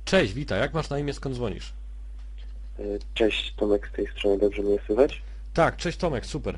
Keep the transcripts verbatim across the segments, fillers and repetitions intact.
Cześć, witaj, jak masz na imię, skąd dzwonisz? Cześć, Tomek z tej strony, dobrze mnie słychać? Tak, cześć Tomek, super.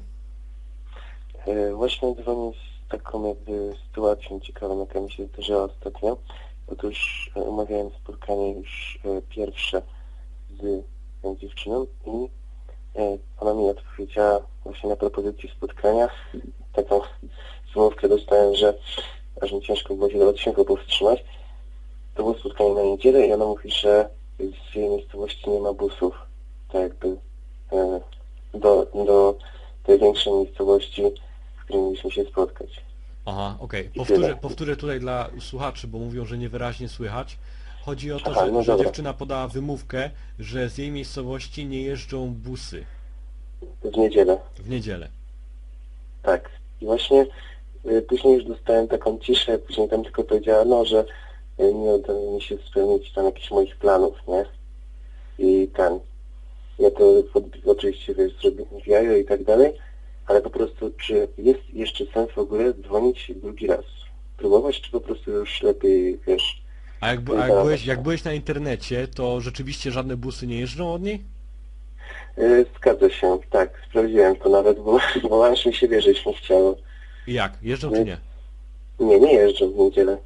E, Właśnie dzwonię z taką jakby sytuacją ciekawą, jaka mi się zdarzyła ostatnio. Otóż e, umawiałem spotkanie już e, pierwsze z tą dziewczyną i e, ona mi odpowiedziała właśnie na propozycję spotkania. Taką słówkę dostałem, że aż mi ciężko było się do odcinka powstrzymać. To było spotkanie na niedzielę i ona mówi, że z jej miejscowości nie ma busów. Tak jakby e, do, do tej większej miejscowości, w której mieliśmy się spotkać. Aha, okej. I Powtórzę, tyle. powtórzę tutaj dla słuchaczy, bo mówią, że niewyraźnie słychać. Chodzi o to, Aha, że, no że dobra. dziewczyna podała wymówkę, że z jej miejscowości nie jeżdżą busy W niedzielę. w niedzielę. Tak. I właśnie y, później już dostałem taką ciszę, później tam tylko powiedziała, no, że y, nie uda mi się spełnić tam jakichś moich planów, nie? I ten. Ja to pod, oczywiście, wiesz, zrobiłem w jajo i tak dalej, ale po prostu, czy jest jeszcze sens w ogóle dzwonić drugi raz? Próbować, czy po prostu już lepiej, wiesz... A jak, by- a jak, byłeś, jak byłeś na internecie, to rzeczywiście żadne busy nie jeżdżą od niej? y, Zgadza się, tak, sprawdziłem to nawet, bo, bo aż mi się wierzyć nie chciało. I jak? Jeżdżą czy nie? Nie, nie jeżdżę w niedzielę.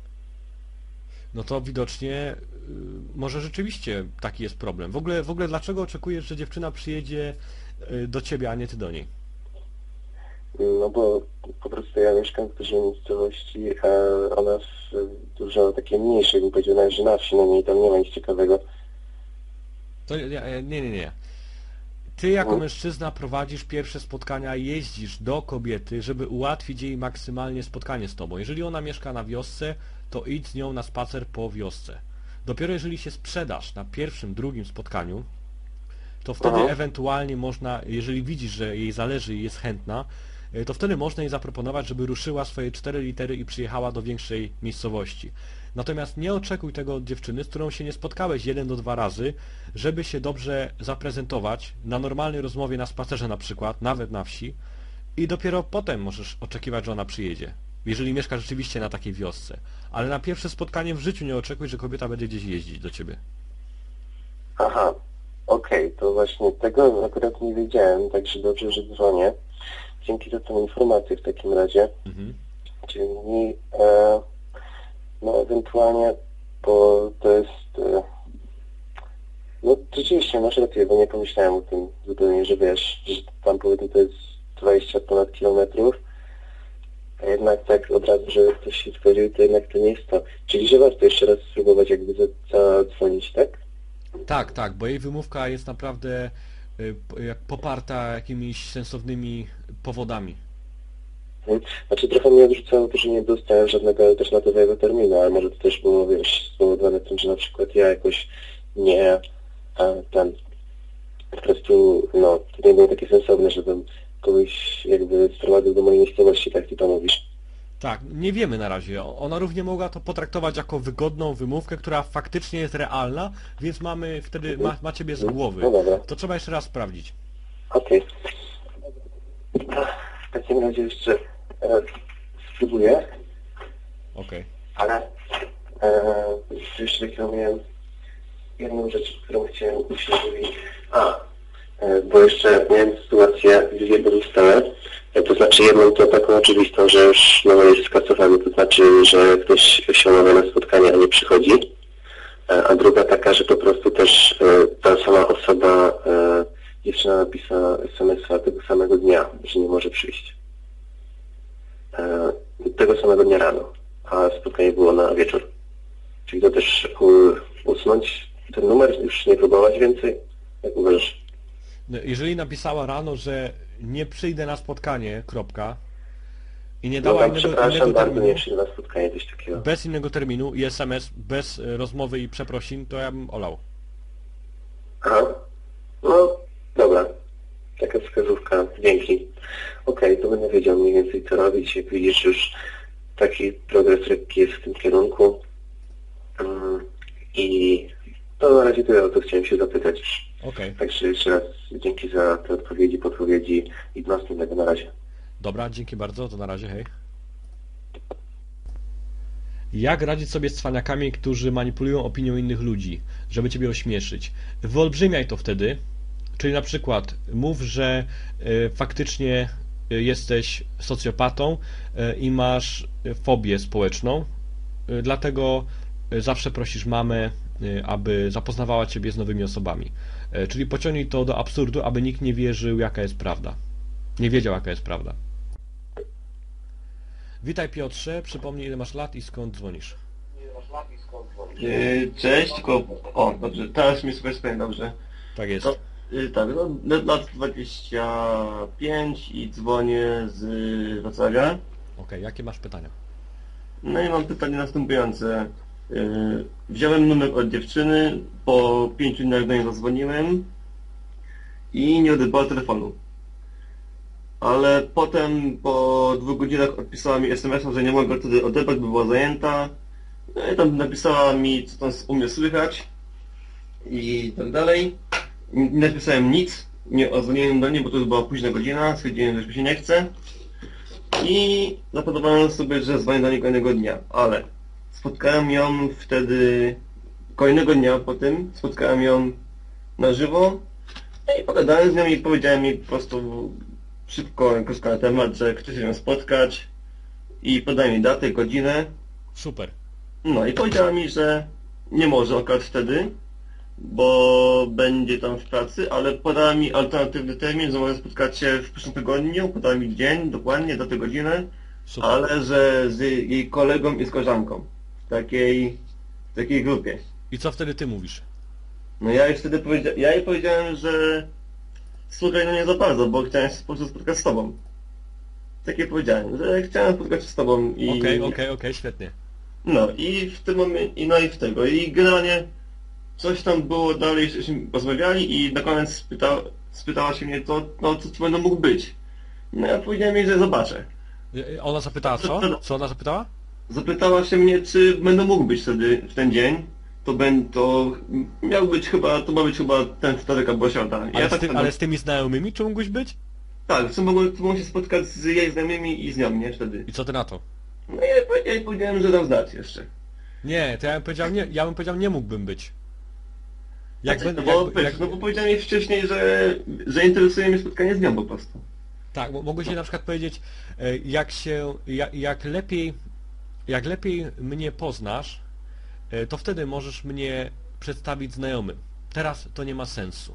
No to widocznie y, może rzeczywiście taki jest problem. W ogóle, w ogóle dlaczego oczekujesz, że dziewczyna przyjedzie y, do ciebie, a nie ty do niej? No bo po prostu ja mieszkam w dużej miejscowości, a ona w dużo takiej mniejszej, bym powiedział, nawet że na wsi, no nie, i tam nie ma nic ciekawego. To nie, nie, nie, nie. Ty jako Mhm. mężczyzna prowadzisz pierwsze spotkania, jeździsz do kobiety, żeby ułatwić jej maksymalnie spotkanie z tobą. Jeżeli ona mieszka na wiosce, to idź z nią na spacer po wiosce. Dopiero jeżeli się sprzedasz na pierwszym, drugim spotkaniu, to wtedy Mhm. ewentualnie można, jeżeli widzisz, że jej zależy i jest chętna, y, to wtedy można jej zaproponować, żeby ruszyła swoje cztery litery i przyjechała do większej miejscowości. Natomiast nie oczekuj tego od dziewczyny, z którą się nie spotkałeś jeden do dwa razy, żeby się dobrze zaprezentować na normalnej rozmowie na spacerze na przykład, nawet na wsi, i dopiero potem możesz oczekiwać, że ona przyjedzie, jeżeli mieszka rzeczywiście na takiej wiosce. Ale na pierwsze spotkanie w życiu nie oczekuj, że kobieta będzie gdzieś jeździć do ciebie. Aha, okej, to właśnie tego akurat nie wiedziałem, także dobrze, że dzwonię. Dzięki za tę informację w takim razie. Mhm. Czyli e, no ewentualnie, bo to jest e, no rzeczywiście masz rację, bo nie pomyślałem o tym zupełnie, że wiesz, że tam powiedzmy to jest dwadzieścia ponad kilometrów, a jednak tak od razu, że ktoś się zgodził, to jednak to nie jest to. Czyli że warto jeszcze raz spróbować jakby za- zadzwonić, tak? Tak, tak, bo jej wymówka jest naprawdę y, p- jak poparta jakimiś sensownymi powodami. Mhm. Znaczy trochę mnie odrzucało to, że nie dostałem żadnego alternatywnego terminu, ale może to też było, wiesz, spowodowane tym, że na przykład ja jakoś nie e, ten po prostu, no, to nie było takie sensowne, żebym kogoś jakby sprowadził do mojej miejscowości, tak ty to mówisz. Tak, nie wiemy na razie. O- Ona równie mogła to potraktować jako wygodną wymówkę, która faktycznie jest realna, więc mamy wtedy, ma, ma ciebie z głowy. No dobra, To trzeba jeszcze raz sprawdzić. okej. To w takim razie jeszcze e, spróbuję, Okej. ale e, jeszcze taką miałem jedną rzecz, którą chciałem się mówić. A, e, bo jeszcze miałem sytuację, dwie pozostałe. E, To znaczy jedną to taką oczywistą, że już numer jest skasowany, to znaczy, że ktoś się umawia na spotkanie, a nie przychodzi. E, A druga taka, że po prostu też e, ta sama osoba, e, dziewczyna napisała es em es a tego samego dnia, że nie może przyjść. E, Tego samego dnia rano, a spotkanie było na wieczór. Czyli to też u, usunąć ten numer, już nie próbować więcej? Jak uważasz? No, jeżeli napisała rano, że nie przyjdę na spotkanie, kropka, i nie No dała tam, innego, przepraszam innego bardzo, terminu, nie przyjdę na spotkanie, coś takiego. bez innego terminu i es em es, bez e, rozmowy i przeprosin, to ja bym olał. Aha. No, dobra. Taka wskazówka. Dzięki. Okej, to będę wiedział mniej więcej co robić. Jak widzisz, już taki progres lekki jest w tym kierunku. Mm, I to na razie tyle, o to chciałem się zapytać. Okej. Także jeszcze raz dzięki za te odpowiedzi, podpowiedzi i do następnego na razie. Dobra, dzięki bardzo, to na razie, hej. Jak radzić sobie z cwaniakami, którzy manipulują opinią innych ludzi, żeby ciebie ośmieszyć? Wyolbrzymiaj to wtedy, czyli na przykład mów, że y, faktycznie y, jesteś socjopatą y, i masz fobię społeczną, y, dlatego y, zawsze prosisz mamę, y, aby zapoznawała ciebie z nowymi osobami. Y, czyli pociągnij to do absurdu, aby nikt nie wierzył, jaka jest prawda. Nie wiedział, jaka jest prawda. Witaj Piotrze, przypomnij ile masz lat i skąd dzwonisz. Yy, Cześć, tylko... O, dobrze, teraz mnie słychać pewnie dobrze. Tak jest. To, yy, tak, no, lat lat dwadzieścia pięć i dzwonię z Wrocławia. Okej, jakie masz pytania? No i mam pytanie następujące. Yy, Wziąłem numer od dziewczyny, po pięciu dniach do niej zadzwoniłem i nie odebrała telefonu. Ale potem po dwóch godzinach odpisała mi es em es a, że nie mogę wtedy odebrać, bo była zajęta. No i tam napisała mi, co tam u mnie słychać i tak dalej. Nie napisałem nic, nie odzwoniłem do niej, bo to już była późna godzina, stwierdziłem, że mi się nie chce. I zaplanowałem sobie, że dzwonię do niej kolejnego dnia, ale spotkałem ją wtedy, kolejnego dnia po tym, spotkałem ją na żywo. No i pogadałem z nią i powiedziałem jej po prostu szybko, krótko na temat, że chcę się ją spotkać i podałem mi datę, godzinę. Super. No i powiedziała mi, że nie może akurat wtedy, bo będzie tam w pracy, ale podała mi alternatywny termin, że może spotkać się w przyszłym tygodniu, podała mi dzień, dokładnie, datę, godzinę, Super. ale że z jej kolegą i z koleżanką w takiej, w takiej grupie. I co wtedy ty mówisz? No ja jej wtedy powiedzia ja jej powiedziałem, że słuchaj, no nie za bardzo, bo chciałem się po prostu spotkać z tobą. Takie powiedziałem, że chciałem spotkać się z tobą i... Okej, okej, okej, świetnie. No i w tym momencie, no i w tego, i generalnie coś tam było dalej, żeśmy rozmawiali i na koniec spyta, spytała się mnie, to, no co ci będę mógł być. No ja powiedziałem jej, że zobaczę. Y, Ona zapytała co? Co ona zapytała? Zapytała się mnie, czy będę mógł być wtedy, w ten dzień. To będę, to miał być chyba, to ma być chyba ten wtorek albo środa. Ale, Ja z tak, ty, ale z tymi znajomymi czy mógłbyś być? tak, co mogłem, co mogłem się spotkać z jej znajomymi i z nią, nie, wtedy. I co ty na to? No ja, jej powie- ja jej powiedziałem, że dam znać jeszcze. Nie, to ja bym powiedział, nie, ja bym powiedział, nie mógłbym być. Jak Jak będę, no, bo, jak, wiesz, jak, no bo powiedziałem jej wcześniej, że, że interesuje mnie spotkanie z nią po prostu. tak, mo- mogłeś jej na przykład powiedzieć, e, jak się, jak, jak lepiej, jak lepiej mnie poznasz, e, to wtedy możesz mnie przedstawić znajomym. Teraz to nie ma sensu.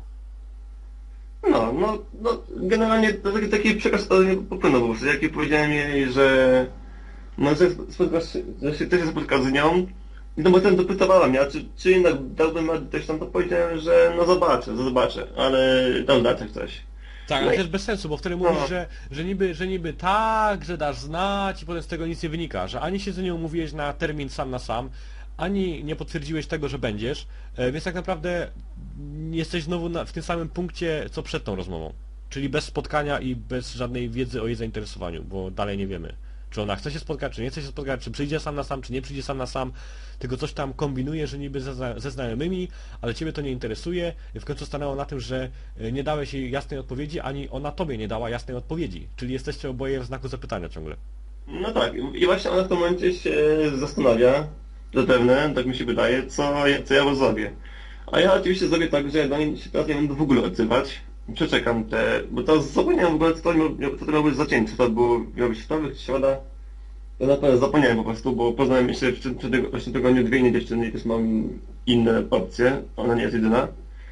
No, no, no, generalnie to taki, taki przekaz to nie popłynął po prostu. Jak jej powiedziałem jej, że no, że spotkasz, że się też się spotka z nią, no bo ten dopytywała mnie, a czy, czy jednak dałbym radę też tam, to powiedziałem, że no zobaczę, zobaczę, ale dam znać jak coś. Tak, No ale i- też bez sensu, bo wtedy mówisz, No. że, że, niby, że niby tak, że dasz znać i potem z tego nic nie wynika, że ani się z nią umówiłeś na termin sam na sam, ani nie potwierdziłeś tego, że będziesz, e, więc tak naprawdę jesteś znowu na, w tym samym punkcie, co przed tą rozmową. Czyli bez spotkania i bez żadnej wiedzy o jej zainteresowaniu, bo dalej nie wiemy, czy ona chce się spotkać, czy nie chce się spotkać, czy przyjdzie sam na sam, czy nie przyjdzie sam na sam, tylko coś tam kombinuje, że niby ze, ze znajomymi, ale ciebie to nie interesuje. I w końcu stanęło na tym, że e, nie dałeś jej jasnej odpowiedzi, ani ona tobie nie dała jasnej odpowiedzi. Czyli jesteście oboje w znaku zapytania ciągle. No tak, i właśnie ona w tym momencie się zastanawia, zapewne, tak mi się wydaje, co, ja- co ja zrobię. A ja oczywiście zrobię tak, że do niej się teraz nie będę w ogóle odzywać. Przeczekam te, bo to zapomniałem w ogóle, co to, miało, co to miało być za dzień, czy to było, miało być wtorek, czy środa. To naprawdę zapomniałem po prostu, bo poznałem jeszcze w tym, tym, w tym tygodniu dwie inne dziewczyny i też mam inne opcje, ona nie jest jedyna.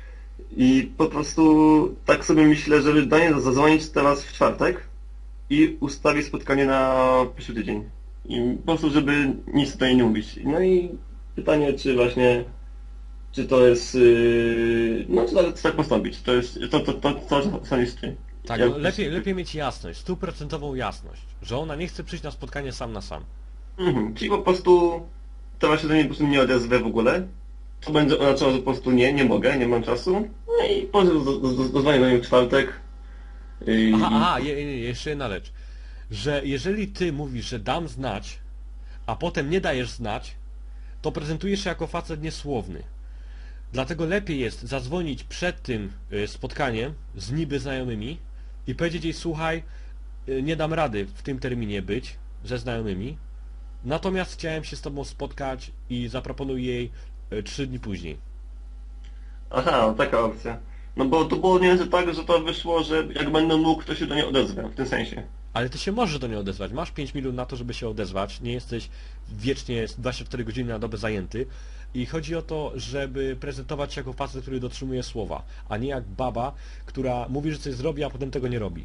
I po prostu tak sobie myślę, żeby do niej zadzwonić teraz w czwartek i ustawić spotkanie na przyszły tydzień. I po prostu, żeby nic tutaj nie mówić. No i pytanie, czy właśnie, czy to jest, yy, no czy tak, czy tak postąpić, to jest, to, to, to, to, to sądzisz ty. Tak, Jak- no, lepiej, lepiej mieć jasność, stuprocentową jasność, że ona nie chce przyjść na spotkanie sam na sam. Mhm, czyli po prostu teraz się do niej po prostu nie odezwę w ogóle. To będzie oznaczało, że po prostu nie, nie mogę, nie mam czasu. No i potem dozwonię do niej w czwartek. Yy, Aha, aha, je, je, jeszcze jedna rzecz, że jeżeli ty mówisz, że dam znać, a potem nie dajesz znać, to prezentujesz się jako facet niesłowny. Dlatego lepiej jest zadzwonić przed tym y, spotkaniem z niby znajomymi i powiedzieć jej, słuchaj, y, nie dam rady w tym terminie być ze znajomymi, Natomiast chciałem się z tobą spotkać i zaproponuj jej e, trzy dni później. Aha, taka opcja. No bo to było mniej więcej tak, że to wyszło, że jak będę mógł, to się do niej odezwę, w tym sensie. Ale ty się możesz do niej odezwać. Masz pięć minut na to, żeby się odezwać. Nie jesteś wiecznie dwadzieścia cztery godziny na dobę zajęty. I chodzi o to, żeby prezentować się jako facet, który dotrzymuje słowa, a nie jak baba, która mówi, że coś zrobi, a potem tego nie robi.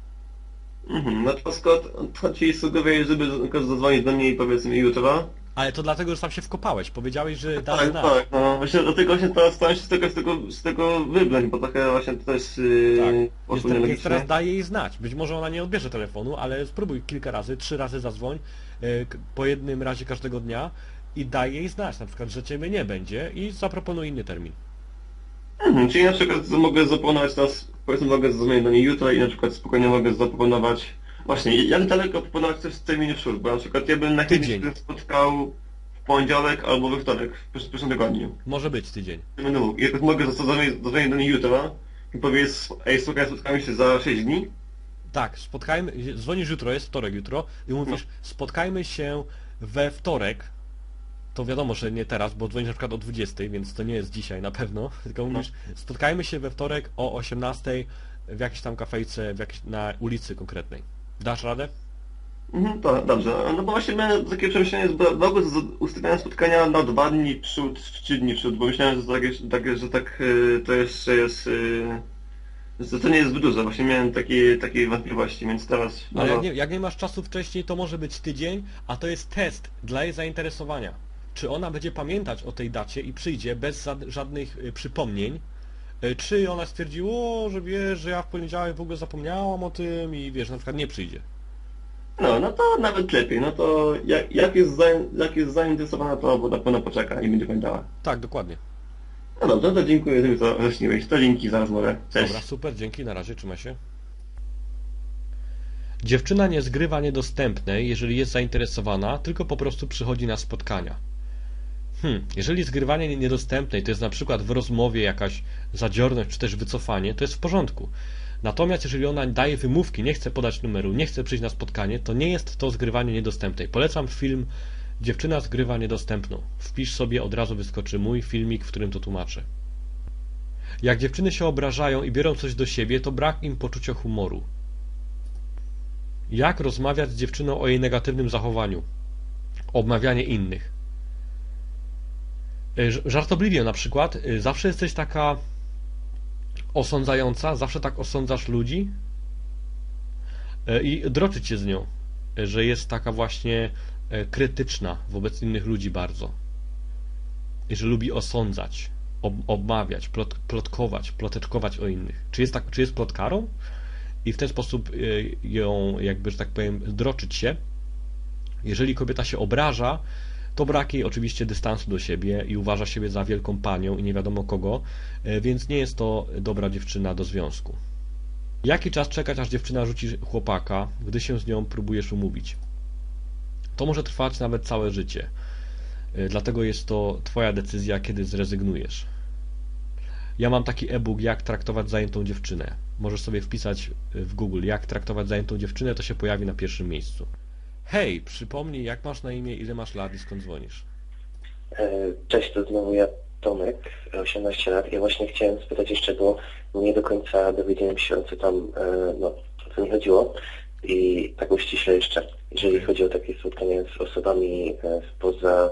Mhm, no to skąd to ci sugeruję, żeby zadzwonić do niej powiedzmy jutro? Ale to dlatego, że sam się wkopałeś. Powiedziałeś, że dasz Tak, znać. tak, no właśnie dlatego się teraz staram się z tego, z tego, z tego wybrać, bo trochę właśnie to jest yy, Tak. Więc, poszło te, więc nielogiczne. teraz daję jej znać. Być może ona nie odbierze telefonu, ale spróbuj kilka razy, trzy razy zadzwoń, e, k- po jednym razie każdego dnia i daj jej znać, na przykład, że ciebie nie będzie i zaproponuj inny termin. Mhm, czyli na przykład mogę zaproponować teraz, powiedzmy mogę zadzwonić do niej jutro i na przykład spokojnie mogę zaproponować, właśnie jak daleko proponować coś w terminie wśród, bo na przykład ja bym na Tydzień. chęć spotkał w poniedziałek albo we wtorek, w przysz- przyszłym tygodniu. Może być tydzień. Nie będę mógł. Jak mogę zadzwonić zadzwonić do niej jutro i powiedzieć, ej słuchaj, spotkamy się za sześć dni. Tak, spotkajmy, dzwonisz jutro, jest wtorek jutro i mówisz, spotkajmy się we wtorek. To wiadomo, że nie teraz, bo dzwonisz na przykład o dwudziestej, więc to nie jest dzisiaj na pewno, tylko mówisz, spotkajmy się we wtorek o osiemnastej w jakiejś tam kafejce, w jakiejś, na ulicy konkretnej. Dasz radę? Mhm, to dobrze. No bo właśnie miałem takie przemyślenie, że mogę ustawiałem spotkania na dwa dni przód, trzy dni przód, bo myślałem, że, takie, takie, że tak y, to jeszcze jest, y, że to nie jest zbyt dużo. Właśnie miałem takie, takie wątpliwości, więc teraz... Ale no, jak nie, jak nie masz czasu wcześniej, to może być tydzień, a to jest test dla jej zainteresowania. Czy ona będzie pamiętać o tej dacie i przyjdzie bez żad- żadnych y, przypomnień, y, czy ona stwierdzi, o, że wiesz, że ja w poniedziałek w ogóle zapomniałam o tym i wiesz, na przykład nie przyjdzie. no, no to nawet lepiej. No to jak, jak, jest, za, jak jest zainteresowana, to na pewno poczeka i będzie pamiętała. Tak, dokładnie. No dobrze, to dziękuję, że mi to wyjaśniłeś. To dzięki za rozmowę. Cześć. Dobra, super, dzięki, na razie, trzymaj się. Dziewczyna nie zgrywa niedostępnej, jeżeli jest zainteresowana, tylko po prostu przychodzi na spotkania. Hmm, jeżeli zgrywanie niedostępnej to jest na przykład w rozmowie jakaś zadziorność czy też wycofanie, to jest w porządku. Natomiast jeżeli ona daje wymówki, nie chce podać numeru, nie chce przyjść na spotkanie, to nie jest to zgrywanie niedostępnej. Polecam film Dziewczyna zgrywa niedostępną. Wpisz sobie, od razu wyskoczy mój filmik, w którym to tłumaczę. Jak dziewczyny się obrażają i biorą coś do siebie, to brak im poczucia humoru. Jak rozmawiać z dziewczyną o jej negatywnym zachowaniu? Obmawianie innych. Ż- Żartobliwie na przykład, y, zawsze jesteś taka osądzająca, zawsze tak osądzasz ludzi y, i droczyć się z nią, y, że jest taka właśnie y, krytyczna wobec innych ludzi bardzo. I że lubi osądzać, ob obmawiać, plot plotkować, ploteczkować o innych. Czy jest, tak, czy jest plotkarą? I w ten sposób y, ją, jakby, że tak powiem, droczyć się. Jeżeli kobieta się obraża, to brak jej oczywiście dystansu do siebie i uważa siebie za wielką panią i nie wiadomo kogo, y, więc nie jest to dobra dziewczyna do związku. Jaki czas czekać, aż dziewczyna rzuci chłopaka, gdy się z nią próbujesz umówić? To może trwać nawet całe życie. Y, Dlatego jest to twoja decyzja, kiedy zrezygnujesz. Ja mam taki e-book, jak traktować zajętą dziewczynę. Możesz sobie wpisać w Google, jak traktować zajętą dziewczynę, to się pojawi na pierwszym miejscu. Hej, przypomnij, jak masz na imię, ile masz lat i skąd dzwonisz? E, Cześć, to znowu ja, Tomek, osiemnaście lat. Ja właśnie chciałem spytać jeszcze, bo nie do końca dowiedziałem się, o co tam, e, no, o co mi chodziło. I tak uściśle jeszcze, jeżeli chodzi o takie spotkania z osobami e, spoza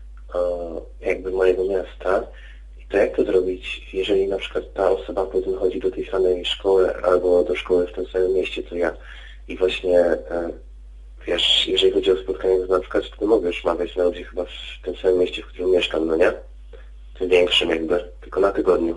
e, jakby mojego miasta, to jak to zrobić, jeżeli na przykład ta osoba powiedzmy chodzi do tej samej szkoły albo do szkoły w tym samym mieście co ja i właśnie e, wiesz, jeżeli chodzi o spotkanie, to na przykład ty możesz mawiać na ludzi chyba w tym samym mieście, w którym mieszkam, no nie? Tym większym jakby, tylko na tygodniu.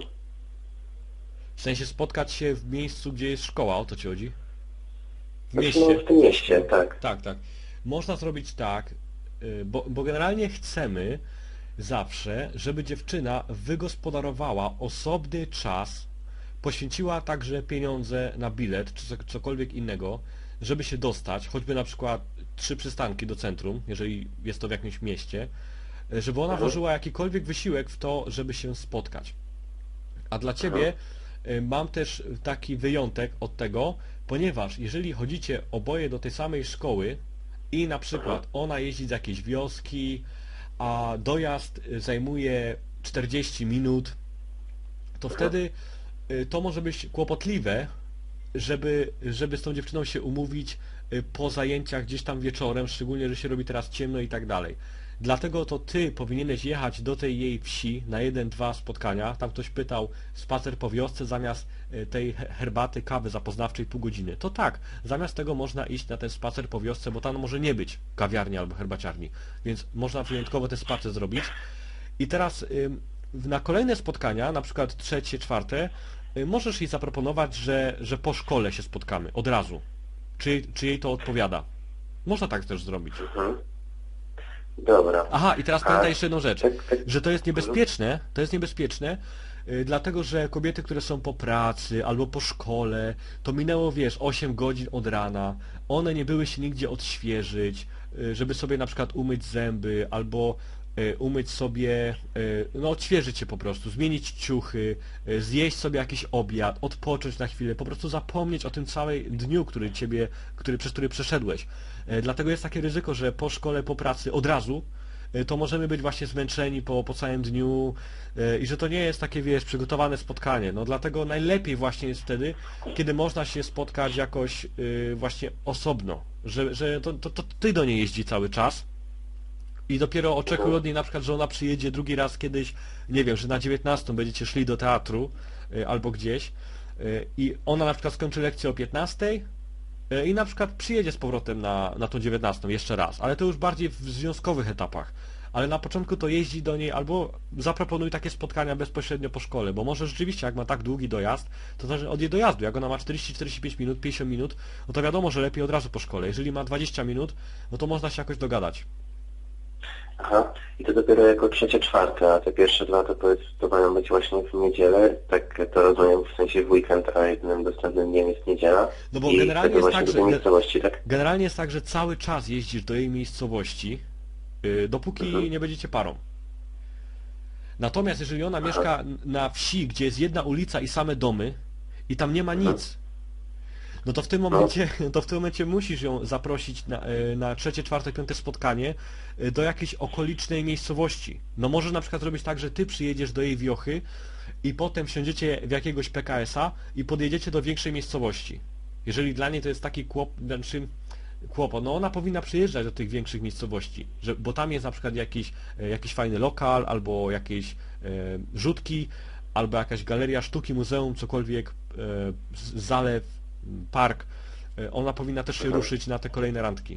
W sensie spotkać się w miejscu, gdzie jest szkoła, o to ci chodzi? W Znaczy, mieście. no, w tym mieście, tak. Tak, tak. Można zrobić tak, y, bo, bo generalnie chcemy zawsze, żeby dziewczyna wygospodarowała osobny czas, poświęciła także pieniądze na bilet, czy co- cokolwiek innego, żeby się dostać, choćby na przykład trzy przystanki do centrum, jeżeli jest to w jakimś mieście, y, żeby ona Mhm. włożyła jakikolwiek wysiłek w to, żeby się spotkać. A dla Ciebie y, mam też taki wyjątek od tego, ponieważ jeżeli chodzicie oboje do tej samej szkoły i na przykład ona jeździ z jakiejś wioski, a dojazd zajmuje czterdzieści minut, to wtedy to może być kłopotliwe, żeby, żeby z tą dziewczyną się umówić po zajęciach gdzieś tam wieczorem, szczególnie, że się robi teraz ciemno i tak dalej. Dlatego to ty powinieneś jechać do tej jej wsi na jeden, dwa spotkania. Tam ktoś pytał, spacer po wiosce zamiast tej herbaty, kawy zapoznawczej pół godziny. To tak, zamiast tego można iść na ten spacer po wiosce, bo tam może nie być kawiarni albo herbaciarni, więc można wyjątkowo ten spacer zrobić. I teraz na kolejne spotkania, na przykład trzecie, czwarte, możesz jej zaproponować, że, że po szkole się spotkamy od razu. Czy, czy jej to odpowiada? Można tak też zrobić. Mhm. Dobra. Aha, i teraz A, pamiętaj jeszcze jedną rzecz, tak, tak. że to jest niebezpieczne, to jest niebezpieczne, yy, dlatego, że kobiety, które są po pracy albo po szkole, to minęło, wiesz, osiem godzin od rana, one nie były się nigdzie odświeżyć, yy, żeby sobie na przykład umyć zęby, albo yy, umyć sobie, yy, no odświeżyć się po prostu, zmienić ciuchy, yy, zjeść sobie jakiś obiad, odpocząć na chwilę, po prostu zapomnieć o tym całym dniu, który ciebie, który, przez który przeszedłeś. Dlatego jest takie ryzyko, że po szkole, po pracy od razu to możemy być właśnie zmęczeni po, po całym dniu i że to nie jest takie, wiesz, przygotowane spotkanie. No dlatego najlepiej właśnie jest wtedy, kiedy można się spotkać jakoś właśnie osobno, że, że to, to, to ty do niej jeździ cały czas i dopiero oczekuj od niej na przykład, że ona przyjedzie drugi raz kiedyś, nie wiem, że na dziewiętnastą będziecie szli do teatru albo gdzieś i ona na przykład skończy lekcję o piętnastej i na przykład przyjedzie z powrotem na, na tą dziewiętnastą jeszcze raz, ale to już bardziej w związkowych etapach. Ale na początku to jeździ do niej albo zaproponuj takie spotkania bezpośrednio po szkole, bo może rzeczywiście jak ma tak długi dojazd, to zależy od jej dojazdu. Jak ona ma czterdzieści czterdzieści pięć minut, pięćdziesiąt minut, no to wiadomo, że lepiej od razu po szkole. Jeżeli ma dwadzieścia minut, no to można się jakoś dogadać. Aha, i to dopiero jako trzecie, czwarte, a te pierwsze dwa to, powiedz, to mają być właśnie w niedzielę, tak to rozumiem w sensie w weekend, a jednym dostępnym dniem jest niedziela. No bo i generalnie jest tak, do że tej miejscowości, tak? generalnie jest tak, że cały czas jeździsz do jej miejscowości, yy, dopóki Mhm. nie będziecie parą. Natomiast jeżeli ona Aha. mieszka na wsi, gdzie jest jedna ulica i same domy i tam nie ma Mhm. nic, no to w tym momencie, to w tym momencie musisz ją zaprosić na, e, na trzecie, czwarte, piąte spotkanie e, do jakiejś okolicznej miejscowości. No możesz na przykład zrobić tak, że ty przyjedziesz do jej wiochy i potem wsiądziecie w jakiegoś P K S a i podjedziecie do większej miejscowości. Jeżeli dla niej to jest taki kłop, znaczy kłopot, no ona powinna przyjeżdżać do tych większych miejscowości, że, bo tam jest na przykład jakiś, e, jakiś fajny lokal, albo jakieś e, rzutki, albo jakaś galeria sztuki, muzeum, cokolwiek, e, z- zalew, park, ona powinna też się Mhm. ruszyć na te kolejne randki.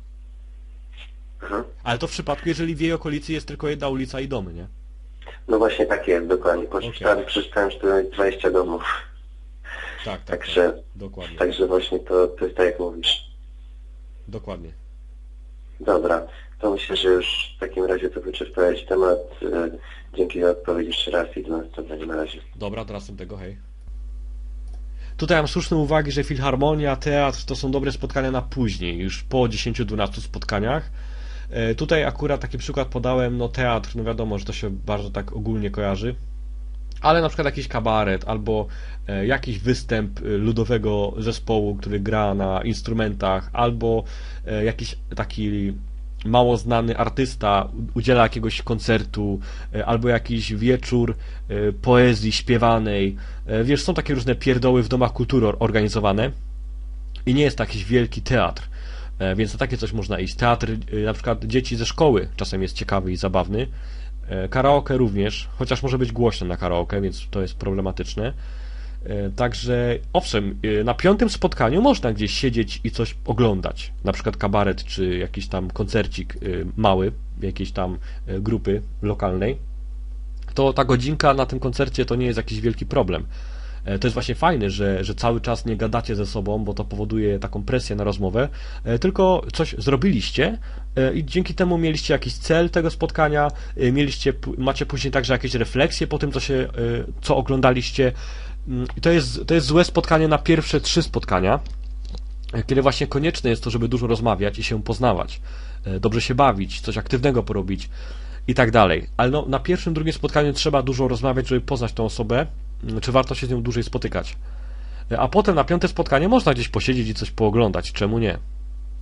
Mhm. Ale to w przypadku, jeżeli w jej okolicy jest tylko jedna ulica i domy, nie? No właśnie tak jest, dokładnie. Przeczytałem, Okej. przeczytałem, że to jest dwadzieścia domów. Tak, tak, Także, tak. Dokładnie, także właśnie to, to jest tak jak mówisz. dokładnie. Dobra, to myślę, że już w takim razie to wyczerpałeś temat. E, Dzięki za odpowiedź jeszcze raz i do następnego na razie. Dobra, do następnego, hej. Tutaj mam słuszne uwagi, że filharmonia, teatr to są dobre spotkania na później, już po dziesięciu dwunastu spotkaniach. E, Tutaj akurat taki przykład podałem, no teatr, no wiadomo, że to się bardzo tak ogólnie kojarzy, ale na przykład jakiś kabaret albo e, jakiś występ e, ludowego zespołu, który gra na instrumentach, albo e, jakiś taki mało znany artysta u- udziela jakiegoś koncertu, e, albo jakiś wieczór e, poezji śpiewanej. E, Wiesz, są takie różne pierdoły w domach kultury or- organizowane i nie jest to jakiś wielki teatr, e, więc na takie coś można iść. Teatr, e, na przykład dzieci ze szkoły czasem jest ciekawy i zabawny. E, Karaoke również, chociaż może być głośno na karaoke, więc to jest problematyczne. E, Także owszem, e, na piątym spotkaniu można gdzieś siedzieć i coś oglądać, na przykład kabaret czy jakiś tam koncercik e, mały, jakiejś tam e, grupy lokalnej. To ta godzinka na tym koncercie to nie jest jakiś wielki problem. E, To jest właśnie fajne, że, że cały czas nie gadacie ze sobą, bo to powoduje taką presję na rozmowę, e, tylko coś zrobiliście e, i dzięki temu mieliście jakiś cel tego spotkania, e, mieliście, p- macie później także jakieś refleksje po tym, co się, e, co oglądaliście. Mm, I to jest, to jest złe spotkanie na pierwsze trzy spotkania, e, kiedy właśnie konieczne jest to, żeby dużo rozmawiać i się poznawać, e, dobrze się bawić, coś aktywnego porobić i tak dalej. Ale no, na pierwszym, drugim spotkaniu trzeba dużo rozmawiać, żeby poznać tą osobę, mm, czy warto się z nią dłużej spotykać. E, A potem na piąte spotkanie można gdzieś posiedzieć i coś pooglądać, czemu nie?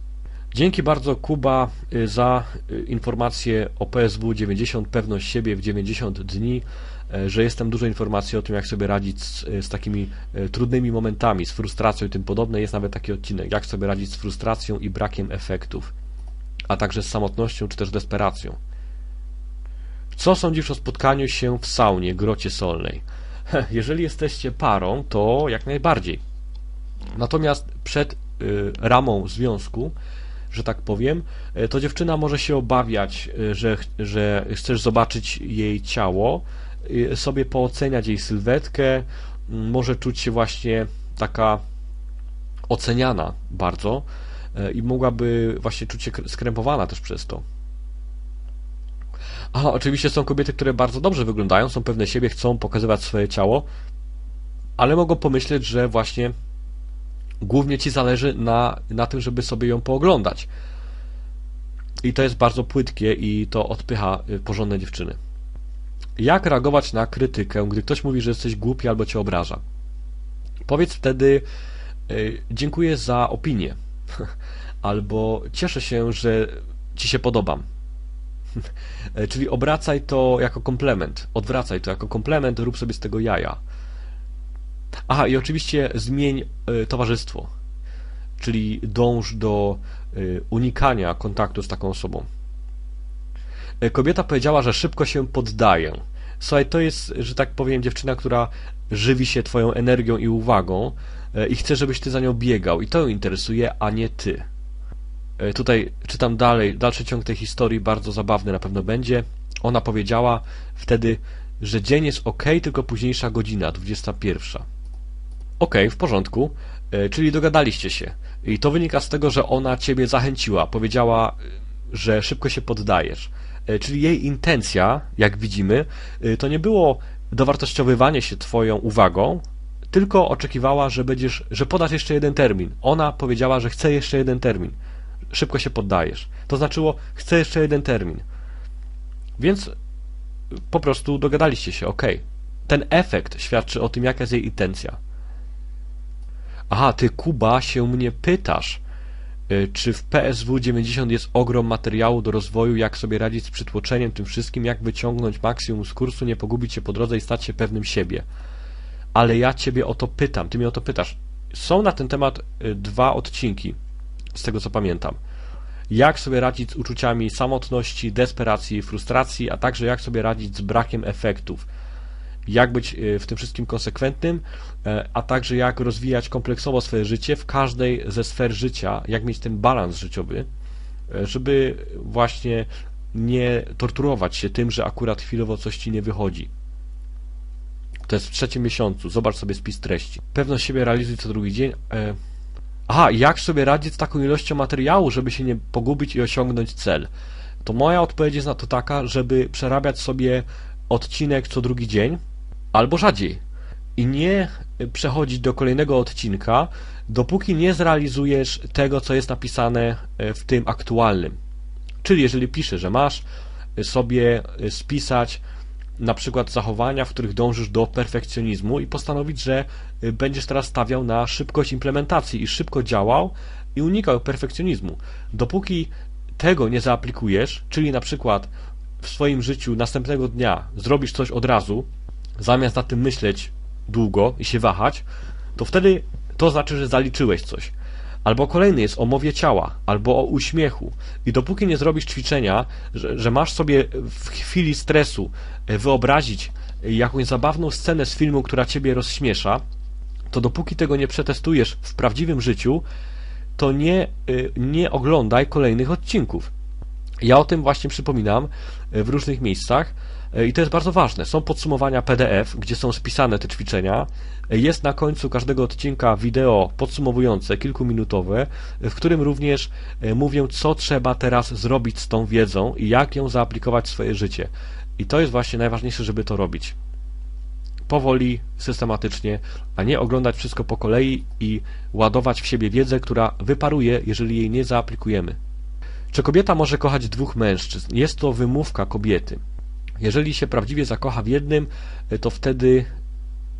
Dzięki bardzo, Kuba, za informację o P S W dziewięćdziesiąt, pewność siebie w dziewięćdziesiąt dni, że jest tam dużo informacji o tym, jak sobie radzić z, z takimi trudnymi momentami, z frustracją i tym podobne. Jest nawet taki odcinek, jak sobie radzić z frustracją i brakiem efektów, a także z samotnością czy też desperacją. Co sądzisz o spotkaniu się w saunie, grocie solnej? Jeżeli jesteście parą, to jak najbardziej. Natomiast przed y, ramą związku, że tak powiem, to dziewczyna może się obawiać, że, że chcesz zobaczyć jej ciało, sobie pooceniać jej sylwetkę, może czuć się właśnie taka oceniana bardzo i mogłaby właśnie czuć się skrępowana też przez to. A oczywiście są kobiety, które bardzo dobrze wyglądają, są pewne siebie, chcą pokazywać swoje ciało, ale mogą pomyśleć, że właśnie głównie ci zależy na, na tym, żeby sobie ją pooglądać. I to jest bardzo płytkie i to odpycha porządne dziewczyny. Jak reagować na krytykę, gdy ktoś mówi, że jesteś głupi albo cię obraża? Powiedz wtedy y, dziękuję za opinię albo cieszę się, że ci się podobam. Czyli obracaj to jako komplement, odwracaj to jako komplement, rób sobie z tego jaja. Aha, i oczywiście zmień y, towarzystwo, czyli dąż do y, unikania kontaktu z taką osobą. Y, kobieta powiedziała, że szybko się poddaje. Słuchaj, to jest, że tak powiem, dziewczyna, która żywi się twoją energią i uwagą y, i chce, żebyś ty za nią biegał i to ją interesuje, a nie ty. Y, tutaj czytam dalej, dalszy ciąg tej historii, bardzo zabawny na pewno będzie. Ona powiedziała wtedy, że dzień jest ok, tylko późniejsza godzina, dwudziesta pierwsza. Ok, w porządku, czyli dogadaliście się. I to wynika z tego, że ona ciebie zachęciła, powiedziała, że szybko się poddajesz. Czyli jej intencja, jak widzimy, to nie było dowartościowywanie się twoją uwagą, tylko oczekiwała, że będziesz, że podasz jeszcze jeden termin. Ona powiedziała, że chce jeszcze jeden termin. Szybko się poddajesz. To znaczyło, chce jeszcze jeden termin. Więc po prostu dogadaliście się, ok. Ten efekt świadczy o tym, jaka jest jej intencja. Aha, ty, Kuba, się mnie pytasz, czy w P S W dziewięćdziesiąt jest ogrom materiału do rozwoju, jak sobie radzić z przytłoczeniem, tym wszystkim, jak wyciągnąć maksimum z kursu, nie pogubić się po drodze i stać się pewnym siebie. Ale ja ciebie o to pytam, ty mnie o to pytasz. Są na ten temat dwa odcinki, z tego co pamiętam. Jak sobie radzić z uczuciami samotności, desperacji, frustracji, a także jak sobie radzić z brakiem efektów. Jak być w tym wszystkim konsekwentnym, a także jak rozwijać kompleksowo swoje życie w każdej ze sfer życia, jak mieć ten balans życiowy, żeby właśnie nie torturować się tym, że akurat chwilowo coś ci nie wychodzi. To jest w trzecim miesiącu, zobacz sobie spis treści. Pewność siebie realizuj co drugi dzień. Aha, jak sobie radzić z taką ilością materiału, żeby się nie pogubić i osiągnąć cel? To moja odpowiedź jest na to taka, żeby przerabiać sobie odcinek co drugi dzień, albo rzadziej. I nie przechodzić do kolejnego odcinka, dopóki nie zrealizujesz tego, co jest napisane w tym aktualnym. Czyli jeżeli piszesz, że masz sobie spisać na przykład zachowania, w których dążysz do perfekcjonizmu i postanowić, że będziesz teraz stawiał na szybkość implementacji i szybko działał i unikał perfekcjonizmu. Dopóki tego nie zaaplikujesz, czyli na przykład w swoim życiu następnego dnia zrobisz coś od razu, zamiast nad tym myśleć długo i się wahać, to wtedy to znaczy, że zaliczyłeś coś. Albo kolejny jest o mowie ciała, albo o uśmiechu. I dopóki nie zrobisz ćwiczenia, że, że masz sobie w chwili stresu wyobrazić jakąś zabawną scenę z filmu, która ciebie rozśmiesza, to dopóki tego nie przetestujesz w prawdziwym życiu, to nie, nie oglądaj kolejnych odcinków. Ja o tym właśnie przypominam w różnych miejscach i to jest bardzo ważne. Są podsumowania P D F, gdzie są spisane te ćwiczenia. Jest na końcu każdego odcinka wideo podsumowujące, kilkuminutowe, w którym również mówię, co trzeba teraz zrobić z tą wiedzą i jak ją zaaplikować w swoje życie. I to jest właśnie najważniejsze, żeby to robić. Powoli, systematycznie, a nie oglądać wszystko po kolei i ładować w siebie wiedzę, która wyparuje, jeżeli jej nie zaaplikujemy. Czy kobieta może kochać dwóch mężczyzn? Jest to wymówka kobiety. Jeżeli się prawdziwie zakocha w jednym, to wtedy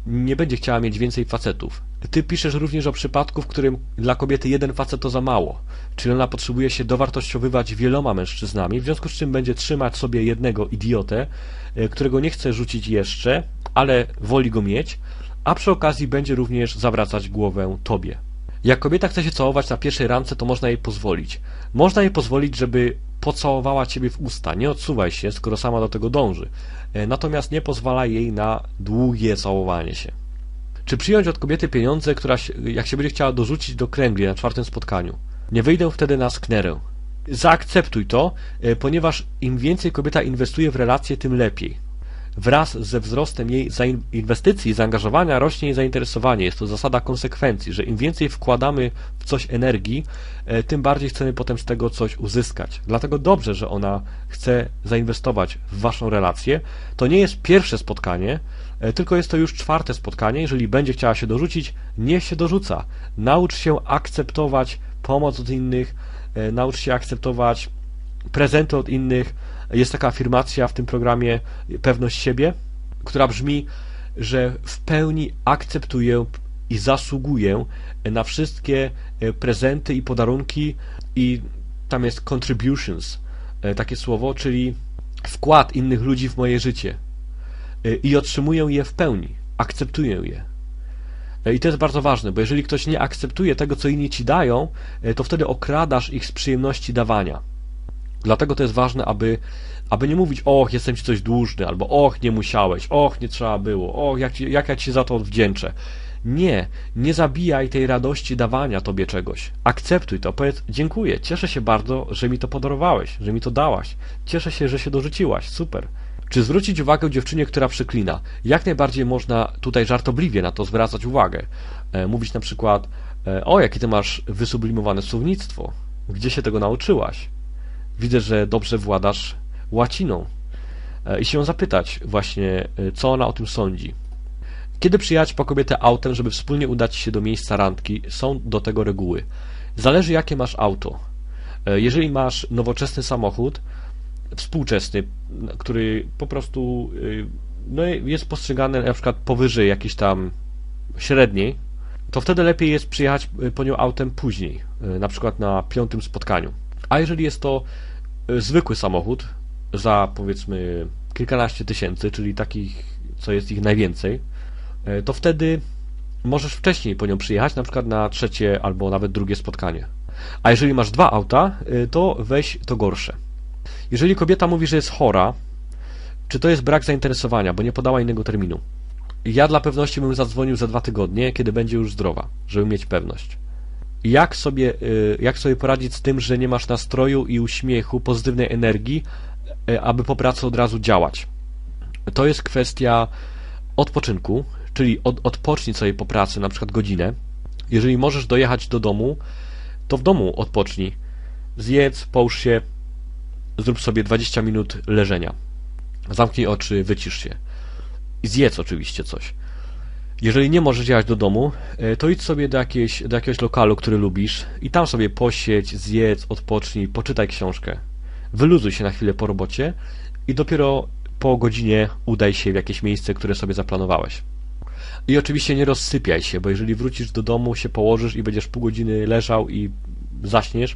nie będzie chciała mieć więcej facetów. Ty piszesz również o przypadku, w którym dla kobiety jeden facet to za mało, czyli ona potrzebuje się dowartościowywać wieloma mężczyznami, w związku z czym będzie trzymać sobie jednego idiotę, którego nie chce rzucić jeszcze, ale woli go mieć, a przy okazji będzie również zawracać głowę tobie. Jak kobieta chce się całować na pierwszej randce, to można jej pozwolić. Można jej pozwolić, żeby pocałowała ciebie w usta. Nie odsuwaj się, skoro sama do tego dąży. Natomiast nie pozwalaj jej na długie całowanie się. Czy przyjąć od kobiety pieniądze, która się, jak się będzie chciała dorzucić do kręgli na czwartym spotkaniu? Nie wyjdę wtedy na sknerę. Zaakceptuj to, ponieważ im więcej kobieta inwestuje w relacje, tym lepiej. Wraz ze wzrostem jej inwestycji, zaangażowania rośnie jej zainteresowanie. Jest to zasada konsekwencji, że im więcej wkładamy w coś energii, tym bardziej chcemy potem z tego coś uzyskać. Dlatego dobrze, że ona chce zainwestować w waszą relację. To nie jest pierwsze spotkanie, tylko jest to już czwarte spotkanie. Jeżeli będzie chciała się dorzucić, niech się dorzuca. Naucz się akceptować pomoc od innych, naucz się akceptować prezenty od innych. Jest taka afirmacja w tym programie Pewność siebie, która brzmi, że w pełni akceptuję i zasługuję na wszystkie prezenty i podarunki, i tam jest contributions, takie słowo, czyli wkład innych ludzi w moje życie, i otrzymuję je w pełni, akceptuję je. I to jest bardzo ważne, bo jeżeli ktoś nie akceptuje tego, co inni ci dają, to wtedy okradasz ich z przyjemności dawania. Dlatego to jest ważne, aby, aby nie mówić: och, jestem ci coś dłużny, albo och, nie musiałeś, och, nie trzeba było, och, jak, ci, jak ja ci za to odwdzięczę. Nie, nie zabijaj tej radości dawania tobie czegoś. Akceptuj to, powiedz: dziękuję, cieszę się bardzo, że mi to podarowałeś, że mi to dałaś. Cieszę się, że się dorzuciłaś, super. Czy zwrócić uwagę dziewczynie, która przeklina? Jak najbardziej można tutaj żartobliwie na to zwracać uwagę. E, mówić na przykład: e, o, jakie ty masz wysublimowane słownictwo, gdzie się tego nauczyłaś? Widzę, że dobrze władasz łaciną. I się ją zapytać właśnie, co ona o tym sądzi. Kiedy przyjechać po kobietę autem, żeby wspólnie udać się do miejsca randki, są do tego reguły. Zależy, jakie masz auto. Jeżeli masz nowoczesny samochód, współczesny, który po prostu no, jest postrzegany na przykład powyżej jakiejś tam średniej, to wtedy lepiej jest przyjechać po nią autem później, na przykład na piątym spotkaniu. A jeżeli jest to zwykły samochód za, powiedzmy, kilkanaście tysięcy, czyli takich, co jest ich najwięcej, to wtedy możesz wcześniej po nią przyjechać, na przykład na trzecie albo nawet drugie spotkanie. A jeżeli masz dwa auta, to weź to gorsze. Jeżeli kobieta mówi, że jest chora, czy to jest brak zainteresowania, bo nie podała innego terminu? Ja dla pewności bym zadzwonił za dwa tygodnie, kiedy będzie już zdrowa, żeby mieć pewność. Jak sobie, jak sobie poradzić z tym, że nie masz nastroju i uśmiechu, pozytywnej energii, aby po pracy od razu działać? To jest kwestia odpoczynku, czyli od, odpocznij sobie po pracy na przykład godzinę. Jeżeli możesz dojechać do domu, to w domu odpocznij. Zjedz, połóż się, zrób sobie dwadzieścia minut leżenia. Zamknij oczy, wycisz się. I zjedz oczywiście coś. Jeżeli nie możesz jechać do domu, to idź sobie do, jakiejś, do jakiegoś lokalu, który lubisz, i tam sobie posiedź, zjedz, odpocznij, poczytaj książkę. Wyluzuj się na chwilę po robocie i dopiero po godzinie udaj się w jakieś miejsce, które sobie zaplanowałeś. I oczywiście nie rozsypiaj się, bo jeżeli wrócisz do domu, się położysz i będziesz pół godziny leżał i zaśniesz,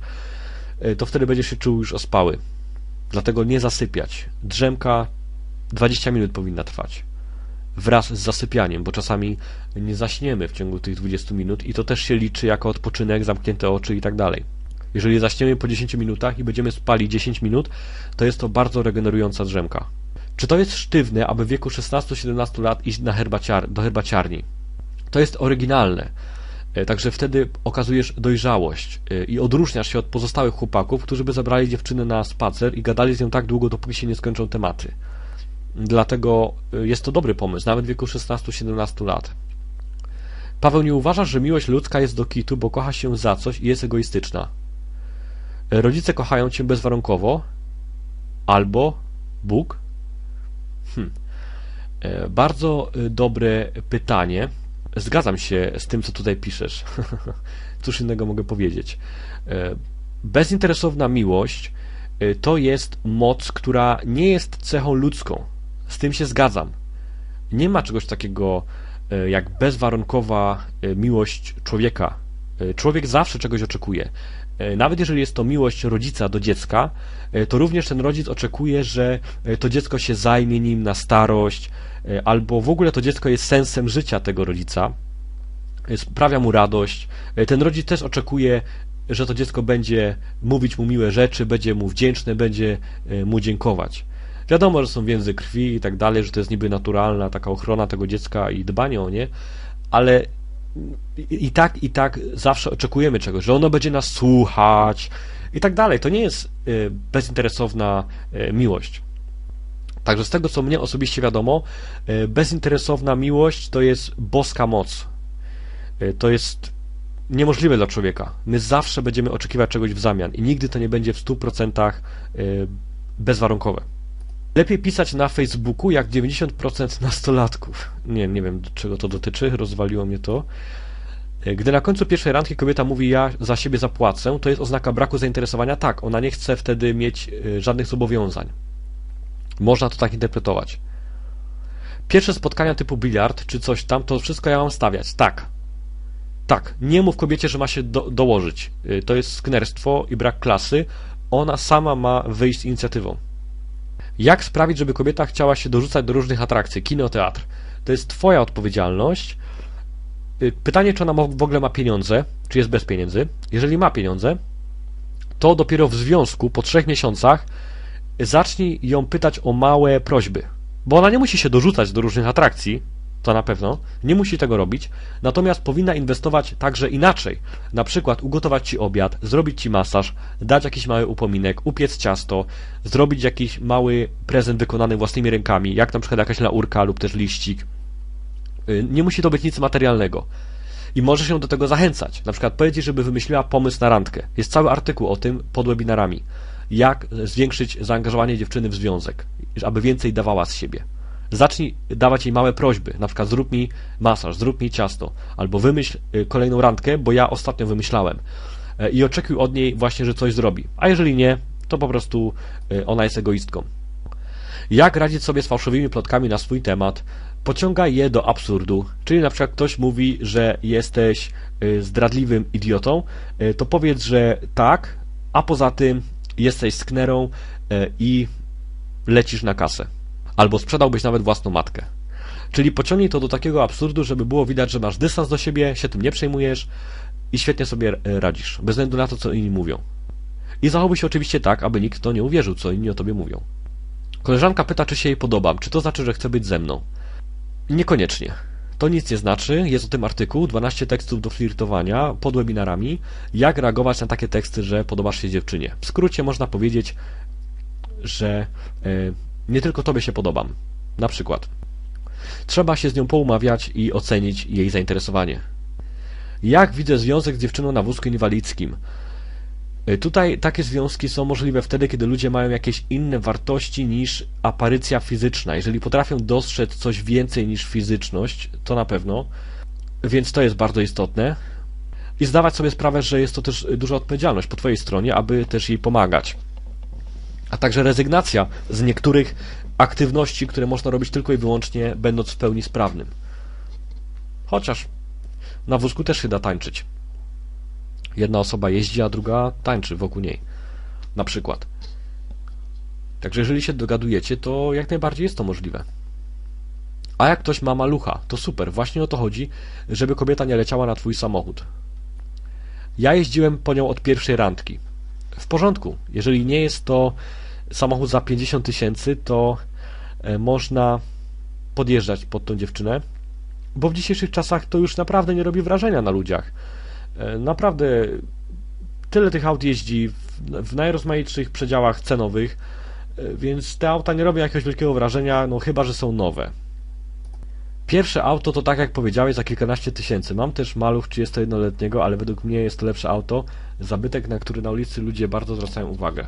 to wtedy będziesz się czuł już ospały. Dlatego nie zasypiać. Drzemka dwadzieścia minut powinna trwać. Wraz z zasypianiem, bo czasami nie zaśniemy w ciągu tych dwudziestu minut i to też się liczy jako odpoczynek, zamknięte oczy i tak dalej. Jeżeli zaśniemy po dziesięciu minutach i będziemy spali dziesięć minut, to jest to bardzo regenerująca drzemka. Czy to jest sztywne, aby w wieku szesnastu siedemnastu lat iść na herbaciar do herbaciarni? To jest oryginalne. Także wtedy okazujesz dojrzałość i odróżniasz się od pozostałych chłopaków, którzy by zabrali dziewczynę na spacer i gadali z nią tak długo, dopóki się nie skończą tematy. Dlatego jest to dobry pomysł, nawet w wieku szesnastu siedemnastu lat. Paweł, nie uważasz, że miłość ludzka jest do kitu, bo kocha się za coś i jest egoistyczna? Rodzice kochają cię bezwarunkowo, albo Bóg? Hm. Bardzo dobre pytanie. Zgadzam się z tym, co tutaj piszesz. Cóż innego mogę powiedzieć. Bezinteresowna miłość to jest moc, która nie jest cechą ludzką. Z tym się zgadzam. Nie ma czegoś takiego e, jak bezwarunkowa e, miłość człowieka. E, człowiek zawsze czegoś oczekuje. E, nawet jeżeli jest to miłość rodzica do dziecka, e, to również ten rodzic oczekuje, że e, to dziecko się zajmie nim na starość, e, albo w ogóle to dziecko jest sensem życia tego rodzica, e, sprawia mu radość. E, ten rodzic też oczekuje, że to dziecko będzie mówić mu miłe rzeczy, będzie mu wdzięczne, będzie e, mu dziękować. Wiadomo, że są więzy krwi i tak dalej, że to jest niby naturalna taka ochrona tego dziecka i dbanie o nie, ale i, i tak, i tak zawsze oczekujemy czegoś, że ono będzie nas słuchać i tak dalej. To nie jest y, bezinteresowna y, miłość. Także z tego, co mnie osobiście wiadomo, y, bezinteresowna miłość to jest boska moc. Y, to jest niemożliwe dla człowieka. My zawsze będziemy oczekiwać czegoś w zamian i nigdy to nie będzie w stu procentach y, bezwarunkowe. Lepiej pisać na Facebooku jak dziewięćdziesiąt procent nastolatków. Nie, nie wiem, czego to dotyczy, rozwaliło mnie to. Gdy na końcu pierwszej randki kobieta mówi ja za siebie zapłacę, to jest oznaka braku zainteresowania? Tak, ona nie chce wtedy mieć żadnych zobowiązań. Można to tak interpretować. Pierwsze spotkania typu biliard czy coś tam, to wszystko ja mam stawiać. Tak. Tak, nie mów kobiecie, że ma się do, dołożyć. To jest sknerstwo i brak klasy. Ona sama ma wyjść z inicjatywą. Jak sprawić, żeby kobieta chciała się dorzucać do różnych atrakcji? Kino, teatr. To jest twoja odpowiedzialność. Pytanie, czy ona w ogóle ma pieniądze, czy jest bez pieniędzy. Jeżeli ma pieniądze, to dopiero w związku, po trzech miesiącach, zacznij ją pytać o małe prośby. Bo ona nie musi się dorzucać do różnych atrakcji, to na pewno, nie musi tego robić, natomiast powinna inwestować także inaczej. Na przykład ugotować ci obiad, zrobić ci masaż, dać jakiś mały upominek, upiec ciasto, zrobić jakiś mały prezent wykonany własnymi rękami, jak na przykład jakaś laurka lub też liścik. Nie musi to być nic materialnego. I możesz ją do tego zachęcać. Na przykład powiedzieć, żeby wymyśliła pomysł na randkę. Jest cały artykuł o tym pod webinarami. Jak zwiększyć zaangażowanie dziewczyny w związek, aby więcej dawała z siebie. Zacznij dawać jej małe prośby, na przykład zrób mi masaż, zrób mi ciasto, albo wymyśl kolejną randkę, bo ja ostatnio wymyślałem i oczekuj od niej właśnie, że coś zrobi, a jeżeli nie, to po prostu ona jest egoistką. Jak radzić sobie z fałszywymi plotkami na swój temat? Pociągaj je do absurdu, czyli na przykład ktoś mówi, że jesteś zdradliwym idiotą, to powiedz, że tak, a poza tym jesteś sknerą i lecisz na kasę. Albo sprzedałbyś nawet własną matkę. Czyli pociągnij to do takiego absurdu, żeby było widać, że masz dystans do siebie, się tym nie przejmujesz i świetnie sobie radzisz, bez względu na to, co inni mówią. I zachowuj się oczywiście tak, aby nikt w to nie uwierzył, co inni o tobie mówią. Koleżanka pyta, czy się jej podobam, czy to znaczy, że chce być ze mną. Niekoniecznie. To nic nie znaczy, jest o tym artykuł, dwanaście tekstów do flirtowania pod webinarami, jak reagować na takie teksty, że podobasz się dziewczynie. W skrócie można powiedzieć, że yy, nie tylko tobie się podobam. Na przykład trzeba się z nią poumawiać i ocenić jej zainteresowanie. Jak widzę związek z dziewczyną na wózku inwalidzkim? Tutaj takie związki są możliwe wtedy, kiedy ludzie mają jakieś inne wartości niż aparycja fizyczna. Jeżeli potrafią dostrzec coś więcej niż fizyczność, to na pewno, więc to jest bardzo istotne. I zdawać sobie sprawę, że jest to też duża odpowiedzialność po twojej stronie, aby też jej pomagać. A także rezygnacja z niektórych aktywności, które można robić tylko i wyłącznie będąc w pełni sprawnym. Chociaż na wózku też się da tańczyć. Jedna osoba jeździ, a druga tańczy wokół niej. Na przykład. Także jeżeli się dogadujecie, to jak najbardziej jest to możliwe. A jak ktoś ma malucha, to super. Właśnie o to chodzi, żeby kobieta nie leciała na twój samochód. Ja jeździłem po nią od pierwszej randki. W porządku. Jeżeli nie jest to samochód za pięćdziesiąt tysięcy, to można podjeżdżać pod tą dziewczynę, bo w dzisiejszych czasach to już naprawdę nie robi wrażenia na ludziach. Naprawdę tyle tych aut jeździ w najrozmaitszych przedziałach cenowych, więc te auta nie robią jakiegoś wielkiego wrażenia, no chyba że są nowe. Pierwsze auto to tak jak powiedziałeś za kilkanaście tysięcy. Mam też maluch trzydziestojednoletniego, ale według mnie jest to lepsze auto, zabytek, na który na ulicy ludzie bardzo zwracają uwagę.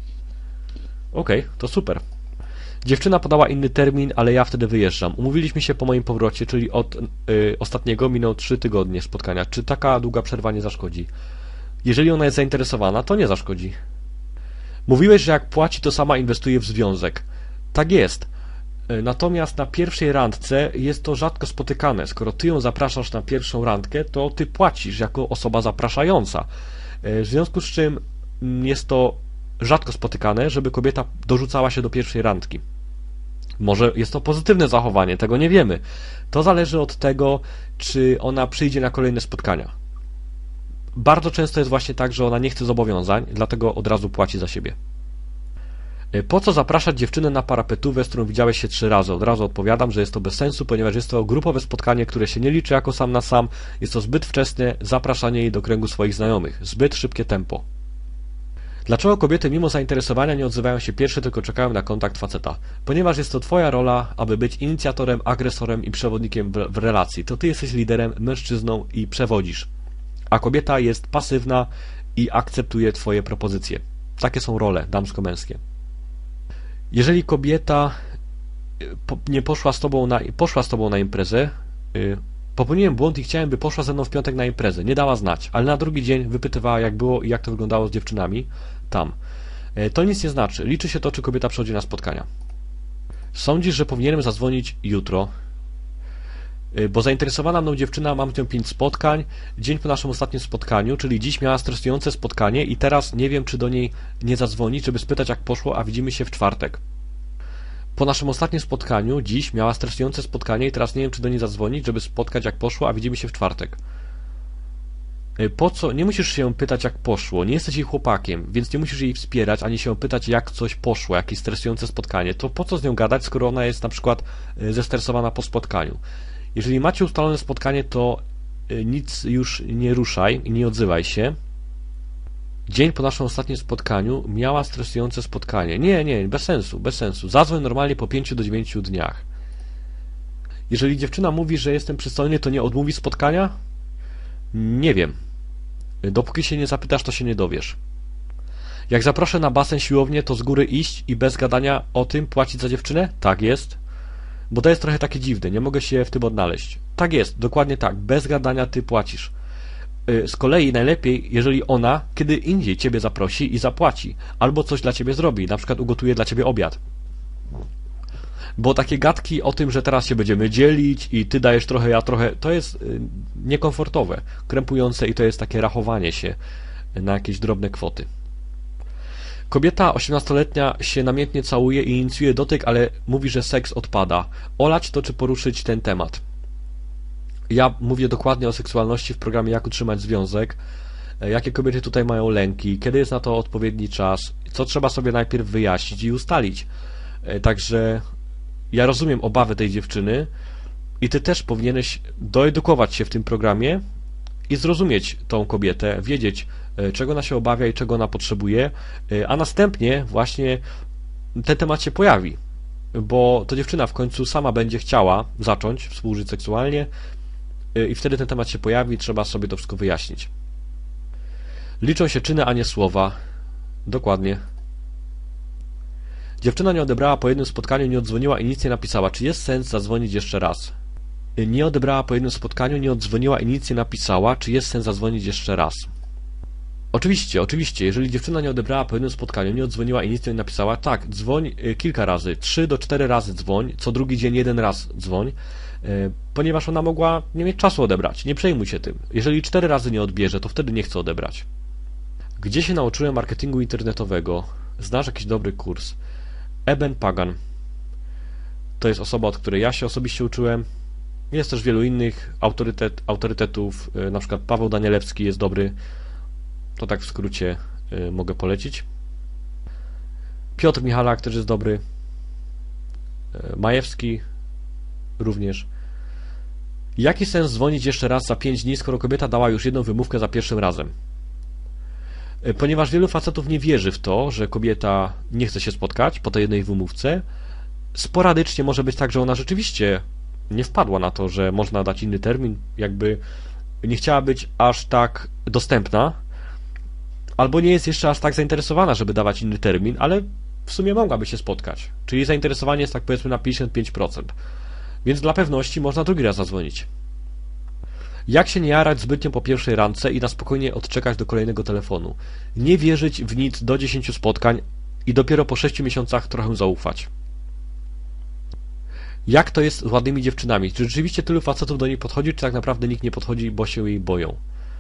Okej, okay, to super. Dziewczyna podała inny termin, ale ja wtedy wyjeżdżam. Umówiliśmy się po moim powrocie, czyli od y, ostatniego minął trzy tygodnie spotkania. Czy taka długa przerwa nie zaszkodzi? Jeżeli ona jest zainteresowana, to nie zaszkodzi. Mówiłeś, że jak płaci, to sama inwestuje w związek. Tak jest. Natomiast na pierwszej randce jest to rzadko spotykane. Skoro ty ją zapraszasz na pierwszą randkę, to ty płacisz jako osoba zapraszająca. W związku z czym jest to rzadko spotykane, żeby kobieta dorzucała się do pierwszej randki. Może jest to pozytywne zachowanie, tego nie wiemy. To zależy od tego, czy ona przyjdzie na kolejne spotkania. Bardzo często jest właśnie tak, że ona nie chce zobowiązań, dlatego od razu płaci za siebie. Po co zapraszać dziewczynę na parapetówę, z którą widziałeś się trzy razy? Od razu odpowiadam, że jest to bez sensu, ponieważ jest to grupowe spotkanie, które się nie liczy jako sam na sam. Jest to zbyt wczesne zapraszanie jej do kręgu swoich znajomych. Zbyt szybkie tempo. Dlaczego kobiety mimo zainteresowania nie odzywają się pierwsze, tylko czekają na kontakt faceta? Ponieważ jest to twoja rola, aby być inicjatorem, agresorem i przewodnikiem w, w relacji. To ty jesteś liderem, mężczyzną i przewodzisz. A kobieta jest pasywna i akceptuje twoje propozycje. Takie są role damsko-męskie. Jeżeli kobieta nie poszła z tobą na, poszła z tobą na imprezę, yy, popełniłem błąd i chciałem, by poszła ze mną w piątek na imprezę. Nie dała znać, ale na drugi dzień wypytywała, jak było i jak to wyglądało z dziewczynami tam. Yy, to nic nie znaczy. Liczy się to, czy kobieta przychodzi na spotkania. Sądzisz, że powinienem zadzwonić jutro? Yy, bo zainteresowana mną dziewczyna, mam z nią pięć spotkań, dzień po naszym ostatnim spotkaniu, czyli dziś miała stresujące spotkanie i teraz nie wiem, czy do niej nie zadzwonić, żeby spytać, jak poszło, a widzimy się w czwartek. Po naszym ostatnim spotkaniu, dziś miała stresujące spotkanie i teraz nie wiem, czy do niej zadzwonić, żeby spotkać, jak poszło, a widzimy się w czwartek. Po co? Nie musisz się pytać, jak poszło. Nie jesteś jej chłopakiem, więc nie musisz jej wspierać, ani się pytać, jak coś poszło, jakieś stresujące spotkanie. To po co z nią gadać, skoro ona jest na przykład zestresowana po spotkaniu? Jeżeli macie ustalone spotkanie, to nic już nie ruszaj i nie odzywaj się. Dzień po naszym ostatnim spotkaniu miała stresujące spotkanie. Nie, nie, bez sensu, bez sensu. Zadzwoń normalnie po pięciu do dziewięciu dniach. Jeżeli dziewczyna mówi, że jestem przystojny, to nie odmówi spotkania? Nie wiem. Dopóki się nie zapytasz, to się nie dowiesz. Jak zaproszę na basen, siłownię, to z góry iść i bez gadania o tym płacić za dziewczynę? Tak jest. Bo to jest trochę takie dziwne, nie mogę się w tym odnaleźć. Tak jest, dokładnie tak, bez gadania ty płacisz. Z kolei najlepiej, jeżeli ona kiedy indziej ciebie zaprosi i zapłaci, albo coś dla ciebie zrobi, na przykład ugotuje dla ciebie obiad. Bo takie gadki o tym, że teraz się będziemy dzielić i ty dajesz trochę, ja trochę, to jest niekomfortowe, krępujące i to jest takie rachowanie się na jakieś drobne kwoty. Kobieta osiemnastoletnia się namiętnie całuje i inicjuje dotyk, ale mówi, że seks odpada. Olać to czy poruszyć ten temat? Ja mówię dokładnie o seksualności w programie Jak utrzymać związek, jakie kobiety tutaj mają lęki, kiedy jest na to odpowiedni czas, co trzeba sobie najpierw wyjaśnić i ustalić. Także ja rozumiem obawy tej dziewczyny i ty też powinieneś doedukować się w tym programie i zrozumieć tą kobietę, wiedzieć, czego ona się obawia i czego ona potrzebuje, a następnie właśnie ten temat się pojawi, bo to dziewczyna w końcu sama będzie chciała zacząć współżyć seksualnie i wtedy ten temat się pojawi i trzeba sobie to wszystko wyjaśnić. Liczą się czyny, a nie słowa. Dokładnie. Dziewczyna nie odebrała po jednym spotkaniu, nie odzwoniła i nic nie napisała. Czy jest sens zadzwonić jeszcze raz? Nie odebrała po jednym spotkaniu, nie odzwoniła i nic nie napisała. Czy jest sens zadzwonić jeszcze raz? Oczywiście, oczywiście. Jeżeli dziewczyna nie odebrała po jednym spotkaniu, nie odzwoniła i nic nie napisała, tak, dzwoń kilka razy. Trzy do cztery razy dzwoń. Co drugi dzień jeden raz dzwoń. Ponieważ ona mogła nie mieć czasu odebrać. Nie przejmuj się tym. Jeżeli cztery razy nie odbierze, to wtedy nie chce odebrać. Gdzie się nauczyłem marketingu internetowego? Znasz jakiś dobry kurs? Eben Pagan. To jest osoba, od której ja się osobiście uczyłem. Jest też wielu innych autorytet, autorytetów. Na przykład Paweł Danielewski jest dobry. To tak w skrócie mogę polecić. Piotr Michalak też jest dobry. Majewski również. Jaki sens dzwonić jeszcze raz za pięć dni, skoro kobieta dała już jedną wymówkę za pierwszym razem? Ponieważ wielu facetów nie wierzy w to, że kobieta nie chce się spotkać po tej jednej wymówce, sporadycznie może być tak, że ona rzeczywiście nie wpadła na to, że można dać inny termin, jakby nie chciała być aż tak dostępna, albo nie jest jeszcze aż tak zainteresowana, żeby dawać inny termin, ale w sumie mogłaby się spotkać. Czyli zainteresowanie jest tak powiedzmy na pięćdziesiąt pięć procent. Więc dla pewności można drugi raz zadzwonić. Jak się nie jarać zbytnio po pierwszej randce i na spokojnie odczekać do kolejnego telefonu? Nie wierzyć w nic do dziesięciu spotkań i dopiero po sześciu miesiącach trochę zaufać. Jak to jest z ładnymi dziewczynami? Czy rzeczywiście tylu facetów do niej podchodzi, czy tak naprawdę nikt nie podchodzi, bo się jej boją?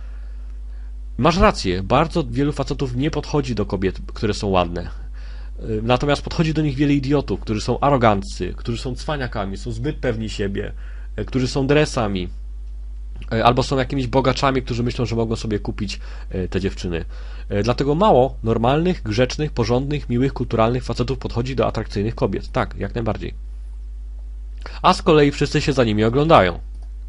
Masz rację, bardzo wielu facetów nie podchodzi do kobiet, które są ładne. Natomiast podchodzi do nich wiele idiotów, którzy są aroganccy, którzy są cwaniakami, są zbyt pewni siebie, którzy są dresami, albo są jakimiś bogaczami, którzy myślą, że mogą sobie kupić te dziewczyny. Dlatego mało normalnych, grzecznych, porządnych, miłych, kulturalnych facetów podchodzi do atrakcyjnych kobiet. Tak, jak najbardziej. A z kolei wszyscy się za nimi oglądają.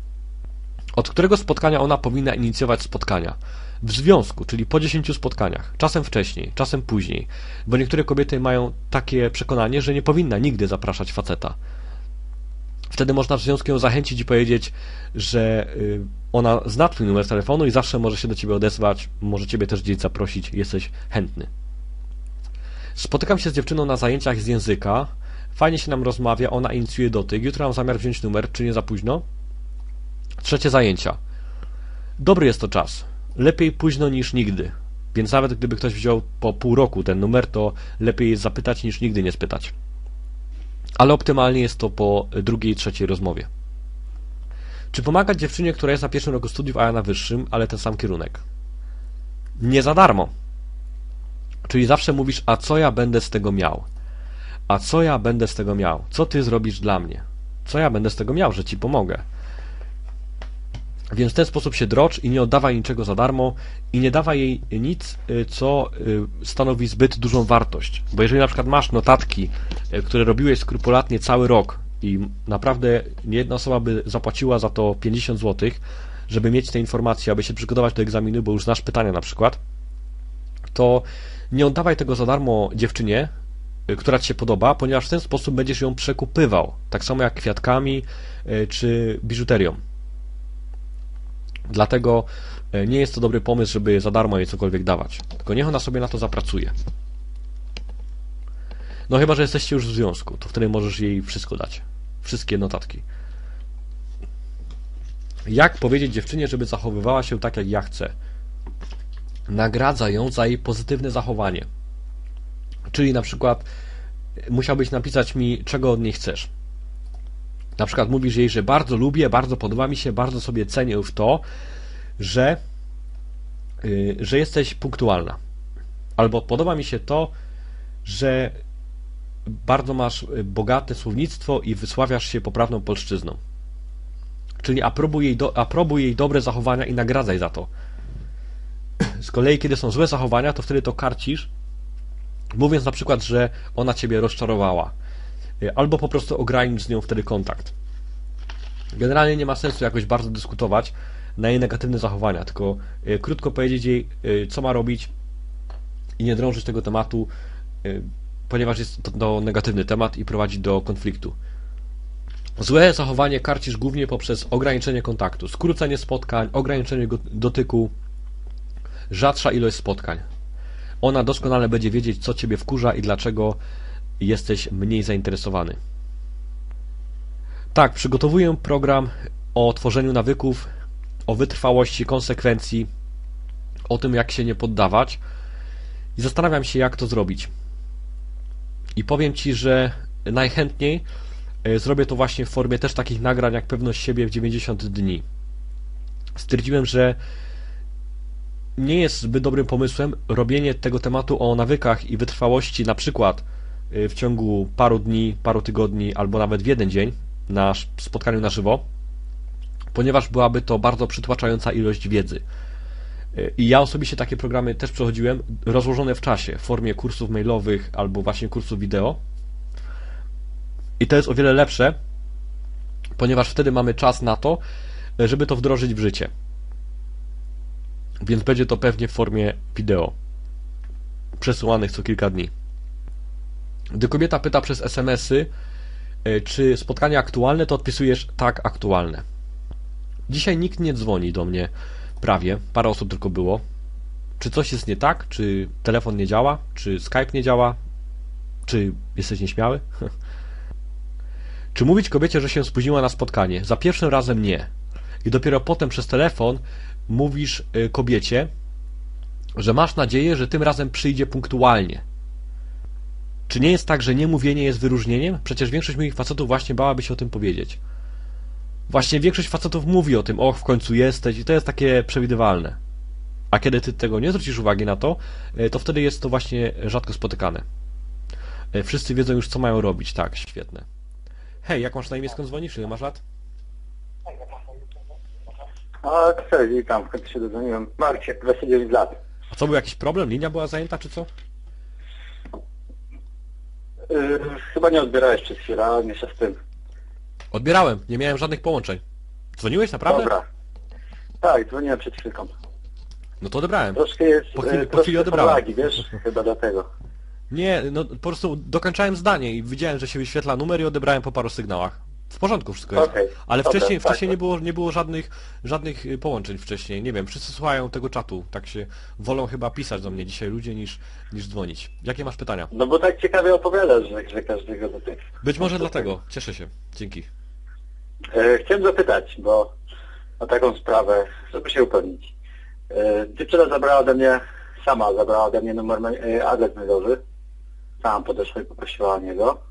Od którego spotkania ona powinna inicjować spotkania? W związku, czyli po dziesięciu spotkaniach, czasem wcześniej, czasem później, bo niektóre kobiety mają takie przekonanie, że nie powinna nigdy zapraszać faceta. Wtedy można w związku ją zachęcić i powiedzieć, że ona zna twój numer telefonu i zawsze może się do ciebie odezwać, może ciebie też gdzieś zaprosić, jesteś chętny. Spotykam się z dziewczyną na zajęciach z języka, fajnie się nam rozmawia, ona inicjuje dotyk, jutro mam zamiar wziąć numer, czy nie za późno? Trzecie zajęcia. Dobry jest to czas. Lepiej późno niż nigdy. Więc nawet gdyby ktoś wziął po pół roku ten numer, to lepiej jest zapytać niż nigdy nie spytać. Ale optymalnie jest to po drugiej, trzeciej rozmowie. Czy pomagać dziewczynie, która jest na pierwszym roku studiów, a ja na wyższym, ale ten sam kierunek? Nie za darmo. Czyli zawsze mówisz, a co ja będę z tego miał? A co ja będę z tego miał? Co ty zrobisz dla mnie? Co ja będę z tego miał, że ci pomogę? Więc w ten sposób się drocz i nie oddawaj niczego za darmo i nie dawaj jej nic, co stanowi zbyt dużą wartość. Bo jeżeli na przykład masz notatki, które robiłeś skrupulatnie cały rok i naprawdę niejedna osoba by zapłaciła za to pięćdziesiąt złotych, żeby mieć te informacje, aby się przygotować do egzaminu, bo już znasz pytania na przykład, to nie oddawaj tego za darmo dziewczynie, która ci się podoba, ponieważ w ten sposób będziesz ją przekupywał. Tak samo jak kwiatkami czy biżuterią. Dlatego nie jest to dobry pomysł, żeby za darmo jej cokolwiek dawać. Tylko niech ona sobie na to zapracuje. No chyba, że jesteście już w związku, to wtedy możesz jej wszystko dać. Wszystkie notatki. Jak powiedzieć dziewczynie, żeby zachowywała się tak, jak ja chcę? Nagradza ją za jej pozytywne zachowanie. Czyli na przykład musiałbyś napisać mi, czego od niej chcesz. Na przykład mówisz jej, że bardzo lubię, bardzo podoba mi się, bardzo sobie cenię już to, że, yy, że jesteś punktualna. Albo podoba mi się to, że bardzo masz bogate słownictwo i wysławiasz się poprawną polszczyzną. Czyli aprobuj jej, do, aprobuj jej dobre zachowania i nagradzaj za to. Z kolei, kiedy są złe zachowania, to wtedy to karcisz, mówiąc na przykład, że ona ciebie rozczarowała. Albo po prostu ogranicz z nią wtedy kontakt. Generalnie nie ma sensu jakoś bardzo dyskutować na jej negatywne zachowania, tylko krótko powiedzieć jej, co ma robić i nie drążyć tego tematu, ponieważ jest to, to negatywny temat i prowadzi do konfliktu. Złe zachowanie karcisz głównie poprzez ograniczenie kontaktu, skrócenie spotkań, ograniczenie dotyku, rzadsza ilość spotkań. Ona doskonale będzie wiedzieć, co ciebie wkurza i dlaczego jesteś mniej zainteresowany. Tak, przygotowuję program o tworzeniu nawyków, o wytrwałości, konsekwencji, o tym, jak się nie poddawać i zastanawiam się, jak to zrobić. I powiem Ci, że najchętniej zrobię to właśnie w formie też takich nagrań jak pewność siebie w dziewięćdziesiąt dni. Stwierdziłem, że nie jest zbyt dobrym pomysłem robienie tego tematu o nawykach i wytrwałości na przykład w ciągu paru dni, paru tygodni albo nawet w jeden dzień na spotkaniu na żywo, ponieważ byłaby to bardzo przytłaczająca ilość wiedzy. I ja osobiście takie programy też przechodziłem, rozłożone w czasie, w formie kursów mailowych albo właśnie kursów wideo. I to jest o wiele lepsze, ponieważ wtedy mamy czas na to, żeby to wdrożyć w życie. Więc będzie to pewnie w formie wideo, przesyłanych co kilka dni. Gdy kobieta pyta przez es em esy, czy spotkanie aktualne, to odpisujesz tak, aktualne. Dzisiaj nikt nie dzwoni do mnie, prawie, parę osób tylko było. Czy coś jest nie tak? Czy telefon nie działa? Czy Skype nie działa? Czy jesteś nieśmiały? Czy mówić kobiecie, że się spóźniła na spotkanie? Za pierwszym razem nie. I dopiero potem przez telefon mówisz kobiecie, że masz nadzieję, że tym razem przyjdzie punktualnie. Czy nie jest tak, że niemówienie jest wyróżnieniem? Przecież większość moich facetów właśnie bałaby się o tym powiedzieć. Właśnie większość facetów mówi o tym, och, w końcu jesteś, i to jest takie przewidywalne. A kiedy ty tego nie zwrócisz uwagi na to, to wtedy jest to właśnie rzadko spotykane. Wszyscy wiedzą już, co mają robić. Tak, świetne. Hej, jak masz na imię, skąd dzwonisz? Ile masz lat? A, cześć, witam, w końcu się dodzwoniłem. Marcie, dwadzieścia dziewięć lat. A co, był jakiś problem? Linia była zajęta, czy co? Yy, chyba nie odbierałeś przez chwilę, ale nie się z tym. Odbierałem, nie miałem żadnych połączeń. Dzwoniłeś, naprawdę? Dobra. Tak, dzwoniłem przed chwilką. No to odebrałem. Troszkę jest, Po chwili- yy, po chwili troszkę odebrałem. lagi, wiesz, chyba dlatego. Nie, no po prostu dokończałem zdanie i widziałem, że się wyświetla numer i odebrałem po paru sygnałach. W porządku wszystko jest. Okej, Ale dobra, wcześniej, tak, wcześniej tak. nie było, nie było żadnych, żadnych y, połączeń wcześniej. Nie wiem, wszyscy słuchają tego czatu. Tak się wolą chyba pisać do mnie dzisiaj ludzie niż, niż dzwonić. Jakie masz pytania? No bo tak ciekawie opowiadasz, że, że każdego do tych... Być może dlatego. Cieszę się. Dzięki. Yy, chciałem zapytać, bo o taką sprawę, żeby się upewnić. Yy, dziewczyna zabrała ode mnie, sama zabrała ode mnie numer, ma- yy, adres mailowy. Sama podeszła i poprosiła o niego.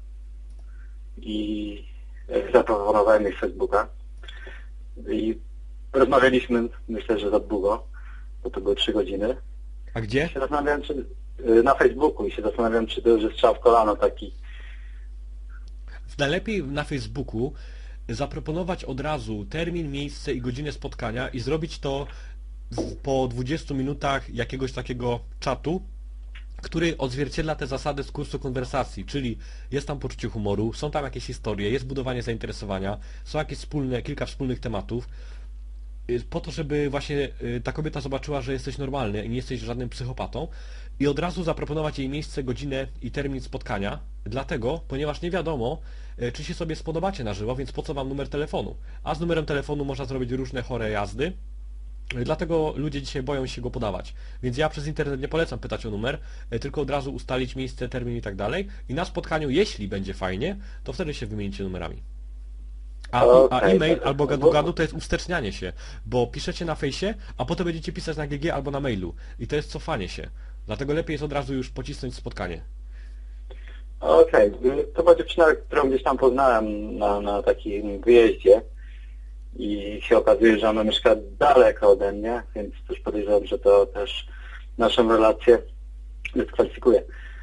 I yy, zaproponowałem jej Facebooka. I rozmawialiśmy, myślę, że za długo, bo to były trzy godziny. A gdzie? I się zastanawiałem, czy yy, na Facebooku i się zastanawiałem, czy to już jest strzał w kolano taki. Najlepiej na Facebooku zaproponować od razu termin, miejsce i godzinę spotkania i zrobić to w- po dwudziestu minutach jakiegoś takiego czatu, który odzwierciedla te zasady z kursu konwersacji, czyli jest tam poczucie humoru, są tam jakieś historie, jest budowanie zainteresowania, są jakieś wspólne, kilka wspólnych tematów, y, po to, żeby właśnie y, ta kobieta zobaczyła, że jesteś normalny i nie jesteś żadnym psychopatą i od razu zaproponować jej miejsce, godzinę i termin spotkania, dlatego, ponieważ nie wiadomo, y, czy się sobie spodobacie na żywo, więc po co wam numer telefonu? A z numerem telefonu można zrobić różne chore jazdy, y, dlatego ludzie dzisiaj boją się go podawać. Więc ja przez internet nie polecam pytać o numer, y, tylko od razu ustalić miejsce, termin i tak dalej i na spotkaniu, jeśli będzie fajnie, to wtedy się wymienicie numerami. A, a Okej, e-mail tak. albo gadu-gadu to jest ustecznianie się, bo piszecie na fejsie, a potem będziecie pisać na G G albo na mailu. I to jest cofanie się. Dlatego lepiej jest od razu już pocisnąć spotkanie. Okej, to była dziewczyna, którą gdzieś tam poznałem na, na takim wyjeździe i się okazuje, że ona mieszka daleko ode mnie, więc też podejrzewam, że to też naszą relację dyskwalifikuje.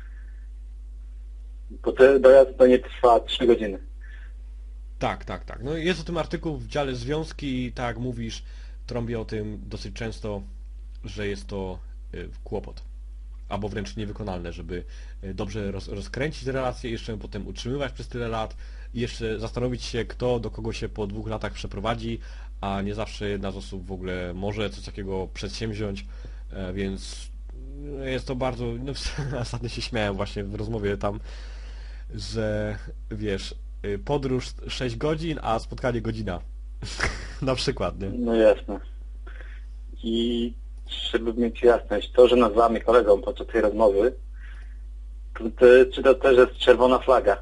Bo te dojazd do niej trwa trzy godziny. Tak, tak, tak. No jest o tym artykuł w dziale związki i tak jak mówisz, trąbię o tym dosyć często, że jest to y, kłopot. Albo wręcz niewykonalne, żeby y, dobrze roz, rozkręcić relacje, jeszcze ją potem utrzymywać przez tyle lat i jeszcze zastanowić się, kto do kogo się po dwóch latach przeprowadzi, a nie zawsze jedna z osób w ogóle może coś takiego przedsięwziąć, e, więc jest to bardzo... No, ostatnio się śmiałem właśnie w rozmowie tam, że wiesz, y, podróż sześć godzin, a spotkanie godzina. Na przykład, nie? No jasne. I żeby mieć jasność, to, że nazwamy kolegą podczas tej rozmowy, to, to, czy to też jest czerwona flaga?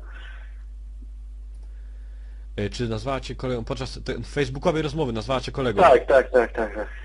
Y, Czy nazwała cię kolegą podczas te, facebookowej rozmowy, nazwała cię kolegą? Tak, tak, tak, tak. tak.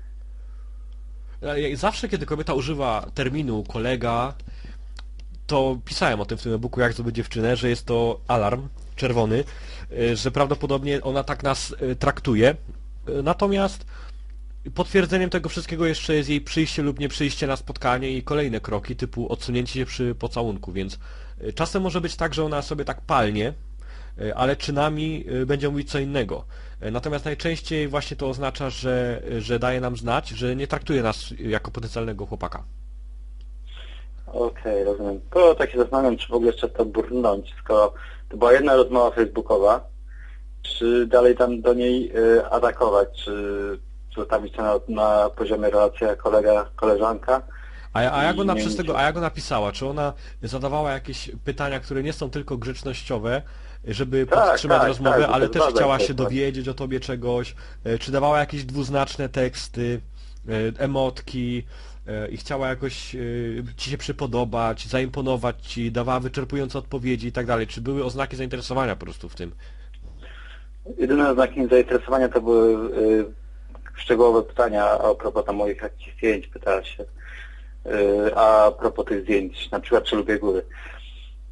Ja- Zawsze, kiedy kobieta używa terminu kolega, to pisałem o tym w tym e-booku, jak zdobyć dziewczynę, że jest to alarm czerwony, y, że prawdopodobnie ona tak nas y, traktuje. Y, Natomiast potwierdzeniem tego wszystkiego jeszcze jest jej przyjście lub nieprzyjście na spotkanie i kolejne kroki, typu odsunięcie się przy pocałunku, więc y, czasem może być tak, że ona sobie tak palnie, y, ale czynami y, będzie mówić co innego. Y, Natomiast najczęściej właśnie to oznacza, że, że daje nam znać, że nie traktuje nas jako potencjalnego chłopaka. Okej, rozumiem. To tak się zastanawiam, czy w ogóle jeszcze to brnąć, skoro to była jedna rozmowa facebookowa, czy dalej tam do niej y, atakować, czy zostawić to na, na poziomie relacja kolega-koleżanka. A, a jak I ona nie przez wiem, tego, czy- a jak ona pisała? Czy ona zadawała jakieś pytania, które nie są tylko grzecznościowe, żeby Tak, podtrzymać tak, rozmowę, tak, ale to też jest chciała ważne, się to jest dowiedzieć o tobie czegoś? E, Czy dawała jakieś dwuznaczne teksty, e, emotki e, i chciała jakoś e, ci się przypodobać, zaimponować ci, dawała wyczerpujące odpowiedzi i tak dalej? Czy były oznaki zainteresowania po prostu w tym? Jedyne znaki zainteresowania to były y, szczegółowe pytania a propos tam moich jakichś zdjęć, pytała się. Y, a propos tych zdjęć, na przykład czy lubię góry.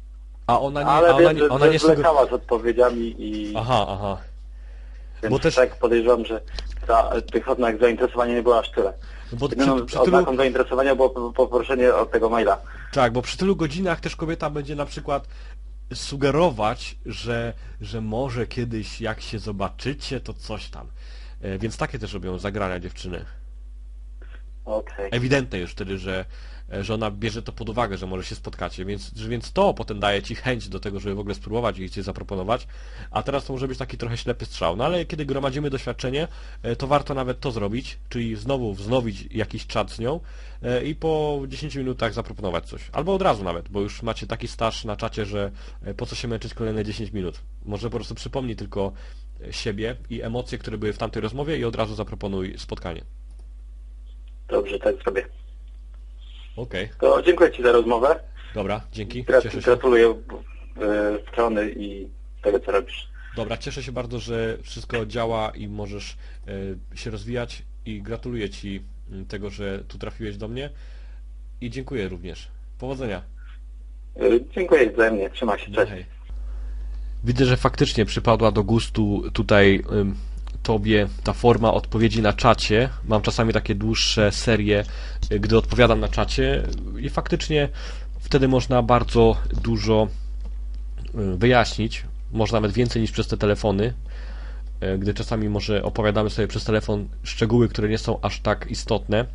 A ona nie, Ale a ona wiem, nie, że, ona że nie sugeruje... zwlekała z odpowiedziami i Aha, aha. więc bo też- tak podejrzewam, że ta, tych oznak zainteresowania nie było aż tyle. Bo Jedyną przy, przy tylu, oznaką zainteresowania było po- poproszenie o tego maila. tak, bo przy tylu godzinach też kobieta będzie na przykład sugerować, że, że może kiedyś jak się zobaczycie, to coś tam. E, Więc takie też robią zagrania dziewczyny. Okej. Ewidentne już wtedy, że, że ona bierze to pod uwagę, że może się spotkacie, więc, że, więc to potem daje ci chęć do tego, żeby w ogóle spróbować i cię zaproponować, a teraz to może być taki trochę ślepy strzał. No ale kiedy gromadzimy doświadczenie, e, to warto nawet to zrobić, czyli znowu wznowić jakiś czat z nią e, i po dziesięciu minutach zaproponować coś. Albo od razu nawet, bo już macie taki staż na czacie, że e, po co się męczyć kolejne dziesięć minut. Może po prostu przypomnij tylko siebie i emocje, które były w tamtej rozmowie i od razu zaproponuj spotkanie. Dobrze, tak zrobię. Okej, To dziękuję Ci za rozmowę. dobra, dzięki, Grat- cieszę się. Gratuluję e, strony i tego, co robisz. Dobra, cieszę się bardzo, że wszystko działa i możesz e, się rozwijać i gratuluję Ci m, tego, że tu trafiłeś do mnie i dziękuję również. Powodzenia. E, Dziękuję wzajemnie. Trzymaj się. No, Cześć. hej. Widzę, że faktycznie przypadła do gustu tutaj ym, Tobie ta forma odpowiedzi na czacie. Mam czasami takie dłuższe serie, y, gdy odpowiadam na czacie i faktycznie wtedy można bardzo dużo y, wyjaśnić. Można nawet więcej niż przez te telefony, y, gdy czasami może opowiadamy sobie przez telefon szczegóły, które nie są aż tak istotne.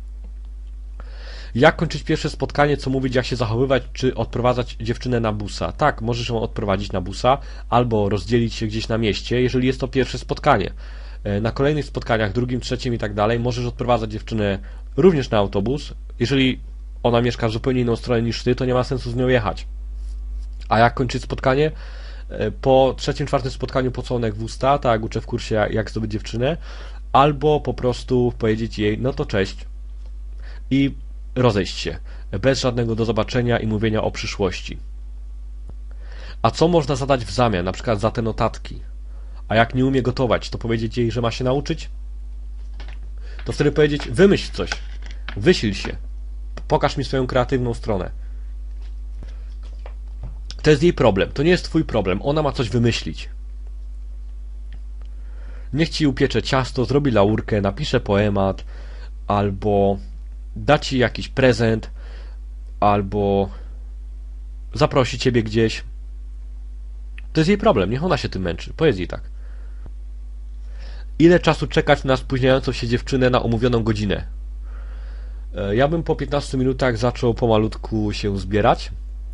Jak kończyć pierwsze spotkanie, co mówić, jak się zachowywać, czy odprowadzać dziewczynę na busa? Tak, możesz ją odprowadzić na busa, albo rozdzielić się gdzieś na mieście, jeżeli jest to pierwsze spotkanie. Na kolejnych spotkaniach, drugim, trzecim i tak dalej, możesz odprowadzać dziewczynę również na autobus. Jeżeli ona mieszka w zupełnie inną stronę niż ty, to nie ma sensu z nią jechać. A jak kończyć spotkanie? Po trzecim, czwartym spotkaniu pocałunek w usta, tak jak uczę w kursie jak zdobyć dziewczynę, albo po prostu powiedzieć jej, no to cześć i rozejść się, bez żadnego do zobaczenia i mówienia o przyszłości. A co można zadać w zamian, na przykład za te notatki? A jak nie umie gotować, to powiedzieć jej, że ma się nauczyć? To wtedy powiedzieć, wymyśl coś, wysil się, pokaż mi swoją kreatywną stronę. To jest jej problem, to nie jest twój problem, ona ma coś wymyślić. Niech ci upiecze ciasto, zrobi laurkę, napisze poemat, albo da ci jakiś prezent, albo zaprosi ciebie gdzieś. To jest jej problem, niech ona się tym męczy. Powiedz jej tak. Ile czasu czekać na spóźniającą się dziewczynę na umówioną godzinę? Ja bym po piętnastu minutach zaczął pomalutku się zbierać.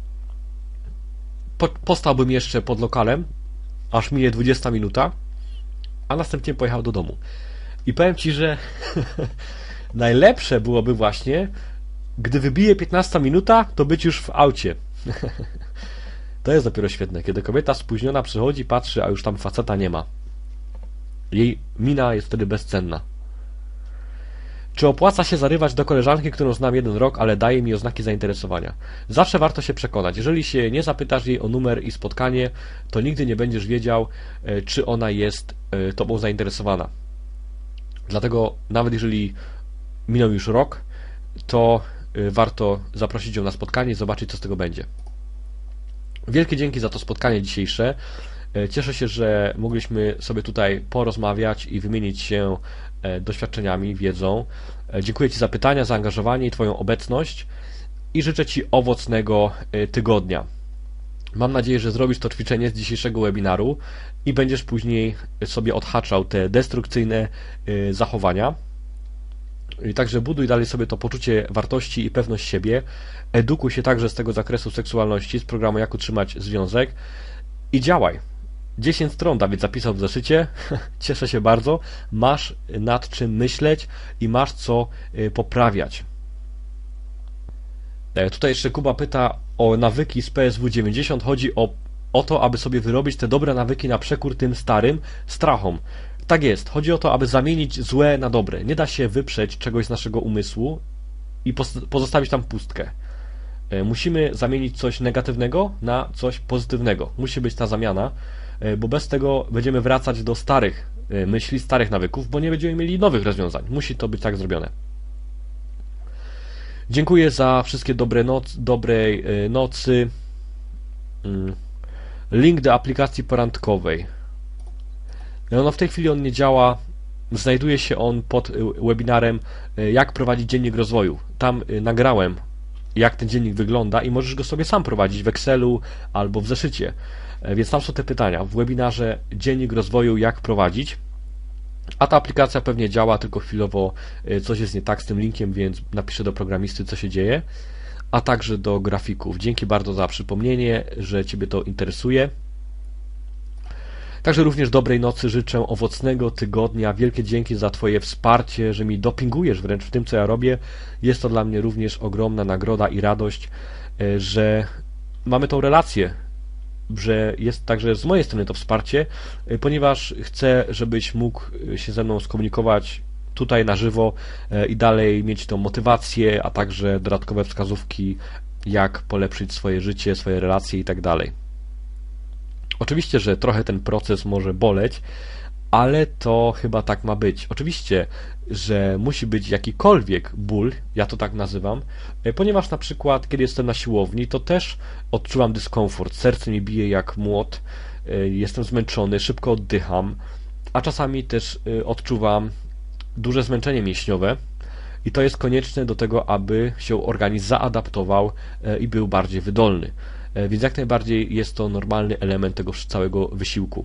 Po, postałbym jeszcze pod lokalem, aż minie dwudziesta minuta, a następnie pojechał do domu. I powiem ci, że najlepsze byłoby właśnie, gdy wybije piętnasta minuta, to być już w aucie. To jest dopiero świetne, kiedy kobieta spóźniona przychodzi, patrzy, a już tam faceta nie ma. Jej mina jest wtedy bezcenna. Czy opłaca się zarywać do koleżanki, którą znam jeden rok, ale daje mi oznaki zainteresowania? Zawsze warto się przekonać. Jeżeli się nie zapytasz jej o numer i spotkanie, to nigdy nie będziesz wiedział, czy ona jest tobą zainteresowana. Dlatego nawet jeżeli minął już rok, to warto zaprosić ją na spotkanie i zobaczyć, co z tego będzie. Wielkie dzięki za to spotkanie dzisiejsze. Cieszę się, że mogliśmy sobie tutaj porozmawiać i wymienić się doświadczeniami, wiedzą. Dziękuję Ci za pytania, zaangażowanie i Twoją obecność i życzę Ci owocnego tygodnia. Mam nadzieję, że zrobisz to ćwiczenie z dzisiejszego webinaru i będziesz później sobie odhaczał te destrukcyjne zachowania. I także buduj dalej sobie to poczucie wartości i pewność siebie. Edukuj się także z tego zakresu seksualności, z programu Jak utrzymać związek i działaj. dziesięć stron Dawid zapisał w zeszycie. Cieszę się bardzo. Masz nad czym myśleć i masz co poprawiać. Tutaj jeszcze Kuba pyta o nawyki z P S W dziewięćdziesiąt. Chodzi o, o to, aby sobie wyrobić te dobre nawyki na przekór tym starym strachom. Tak jest. Chodzi o to, aby zamienić złe na dobre. Nie da się wyprzeć czegoś z naszego umysłu i pozostawić tam pustkę. Musimy zamienić coś negatywnego na coś pozytywnego. Musi być ta zamiana, bo bez tego będziemy wracać do starych myśli, starych nawyków, bo nie będziemy mieli nowych rozwiązań. Musi to być tak zrobione. Dziękuję za wszystkie dobre noc, dobrej nocy. mm, link do aplikacji porandkowej. No w tej chwili on nie działa. Znajduje się on pod webinarem jak prowadzić dziennik rozwoju. Tam nagrałem, jak ten dziennik wygląda i możesz go sobie sam prowadzić w Excelu albo w zeszycie. Więc tam są te pytania. W webinarze dziennik rozwoju jak prowadzić. A ta aplikacja pewnie działa, tylko chwilowo coś jest nie tak z tym linkiem, więc napiszę do programisty, co się dzieje. A także do grafików. Dzięki bardzo za przypomnienie, że Ciebie to interesuje. Także również dobrej nocy życzę, owocnego tygodnia. Wielkie dzięki za Twoje wsparcie, że mi dopingujesz wręcz w tym, co ja robię. Jest to dla mnie również ogromna nagroda i radość, że mamy tą relację, że jest także z mojej strony to wsparcie, ponieważ chcę, żebyś mógł się ze mną skomunikować tutaj na żywo i dalej mieć tą motywację, a także dodatkowe wskazówki, jak polepszyć swoje życie, swoje relacje i tak dalej. Oczywiście, że trochę ten proces może boleć, ale to chyba tak ma być. Oczywiście, że musi być jakikolwiek ból, ja to tak nazywam, ponieważ na przykład, kiedy jestem na siłowni, to też odczuwam dyskomfort, serce mi bije jak młot, jestem zmęczony, szybko oddycham, a czasami też odczuwam duże zmęczenie mięśniowe i to jest konieczne do tego, aby się organizm zaadaptował i był bardziej wydolny. Więc jak najbardziej jest to normalny element tego całego wysiłku.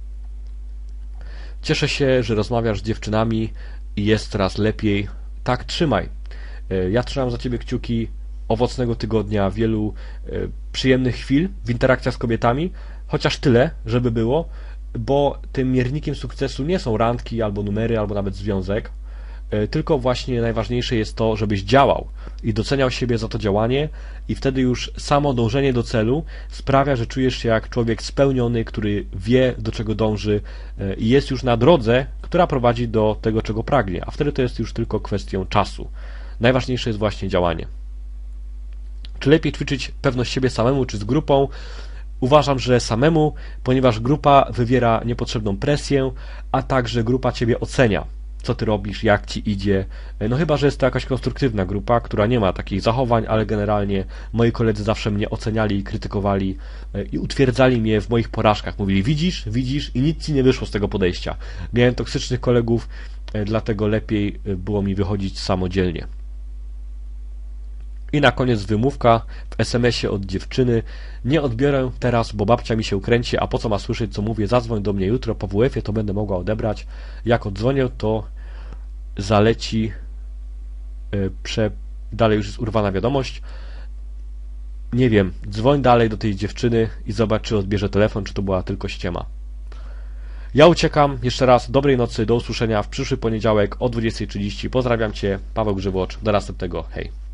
Cieszę się, że rozmawiasz z dziewczynami i jest coraz lepiej. Tak, trzymaj. Ja trzymam za Ciebie kciuki, owocnego tygodnia, wielu przyjemnych chwil w interakcjach z kobietami, chociaż tyle, żeby było, bo tym miernikiem sukcesu nie są randki, albo numery, albo nawet związek, tylko właśnie najważniejsze jest to, żebyś działał i doceniał siebie za to działanie i wtedy już samo dążenie do celu sprawia, że czujesz się jak człowiek spełniony, który wie, do czego dąży i jest już na drodze, która prowadzi do tego, czego pragnie, a wtedy to jest już tylko kwestią czasu. Najważniejsze jest właśnie działanie. Czy lepiej ćwiczyć pewność siebie samemu, czy z grupą? Uważam, że samemu, ponieważ grupa wywiera niepotrzebną presję, a także grupa Ciebie ocenia, co Ty robisz, jak Ci idzie. No chyba, że jest to jakaś konstruktywna grupa, która nie ma takich zachowań, ale generalnie moi koledzy zawsze mnie oceniali, krytykowali i utwierdzali mnie w moich porażkach. Mówili, widzisz, widzisz i nic Ci nie wyszło z tego podejścia. Miałem toksycznych kolegów, dlatego lepiej było mi wychodzić samodzielnie. I na koniec wymówka w es em esie od dziewczyny. Nie odbiorę teraz, bo babcia mi się kręci, a po co ma słyszeć, co mówię? Zadzwoń do mnie jutro po wu efie, to będę mogła odebrać. Jak oddzwonię, to zaleci yy, prze... dalej już jest urwana wiadomość. Nie wiem, dzwoń dalej do tej dziewczyny i zobacz, czy odbierze telefon, czy to była tylko ściema. Ja uciekam. Jeszcze raz dobrej nocy, do usłyszenia w przyszły poniedziałek o dwudziestej trzydzieści. Pozdrawiam Cię, Paweł Grzywocz. Do następnego. Hej.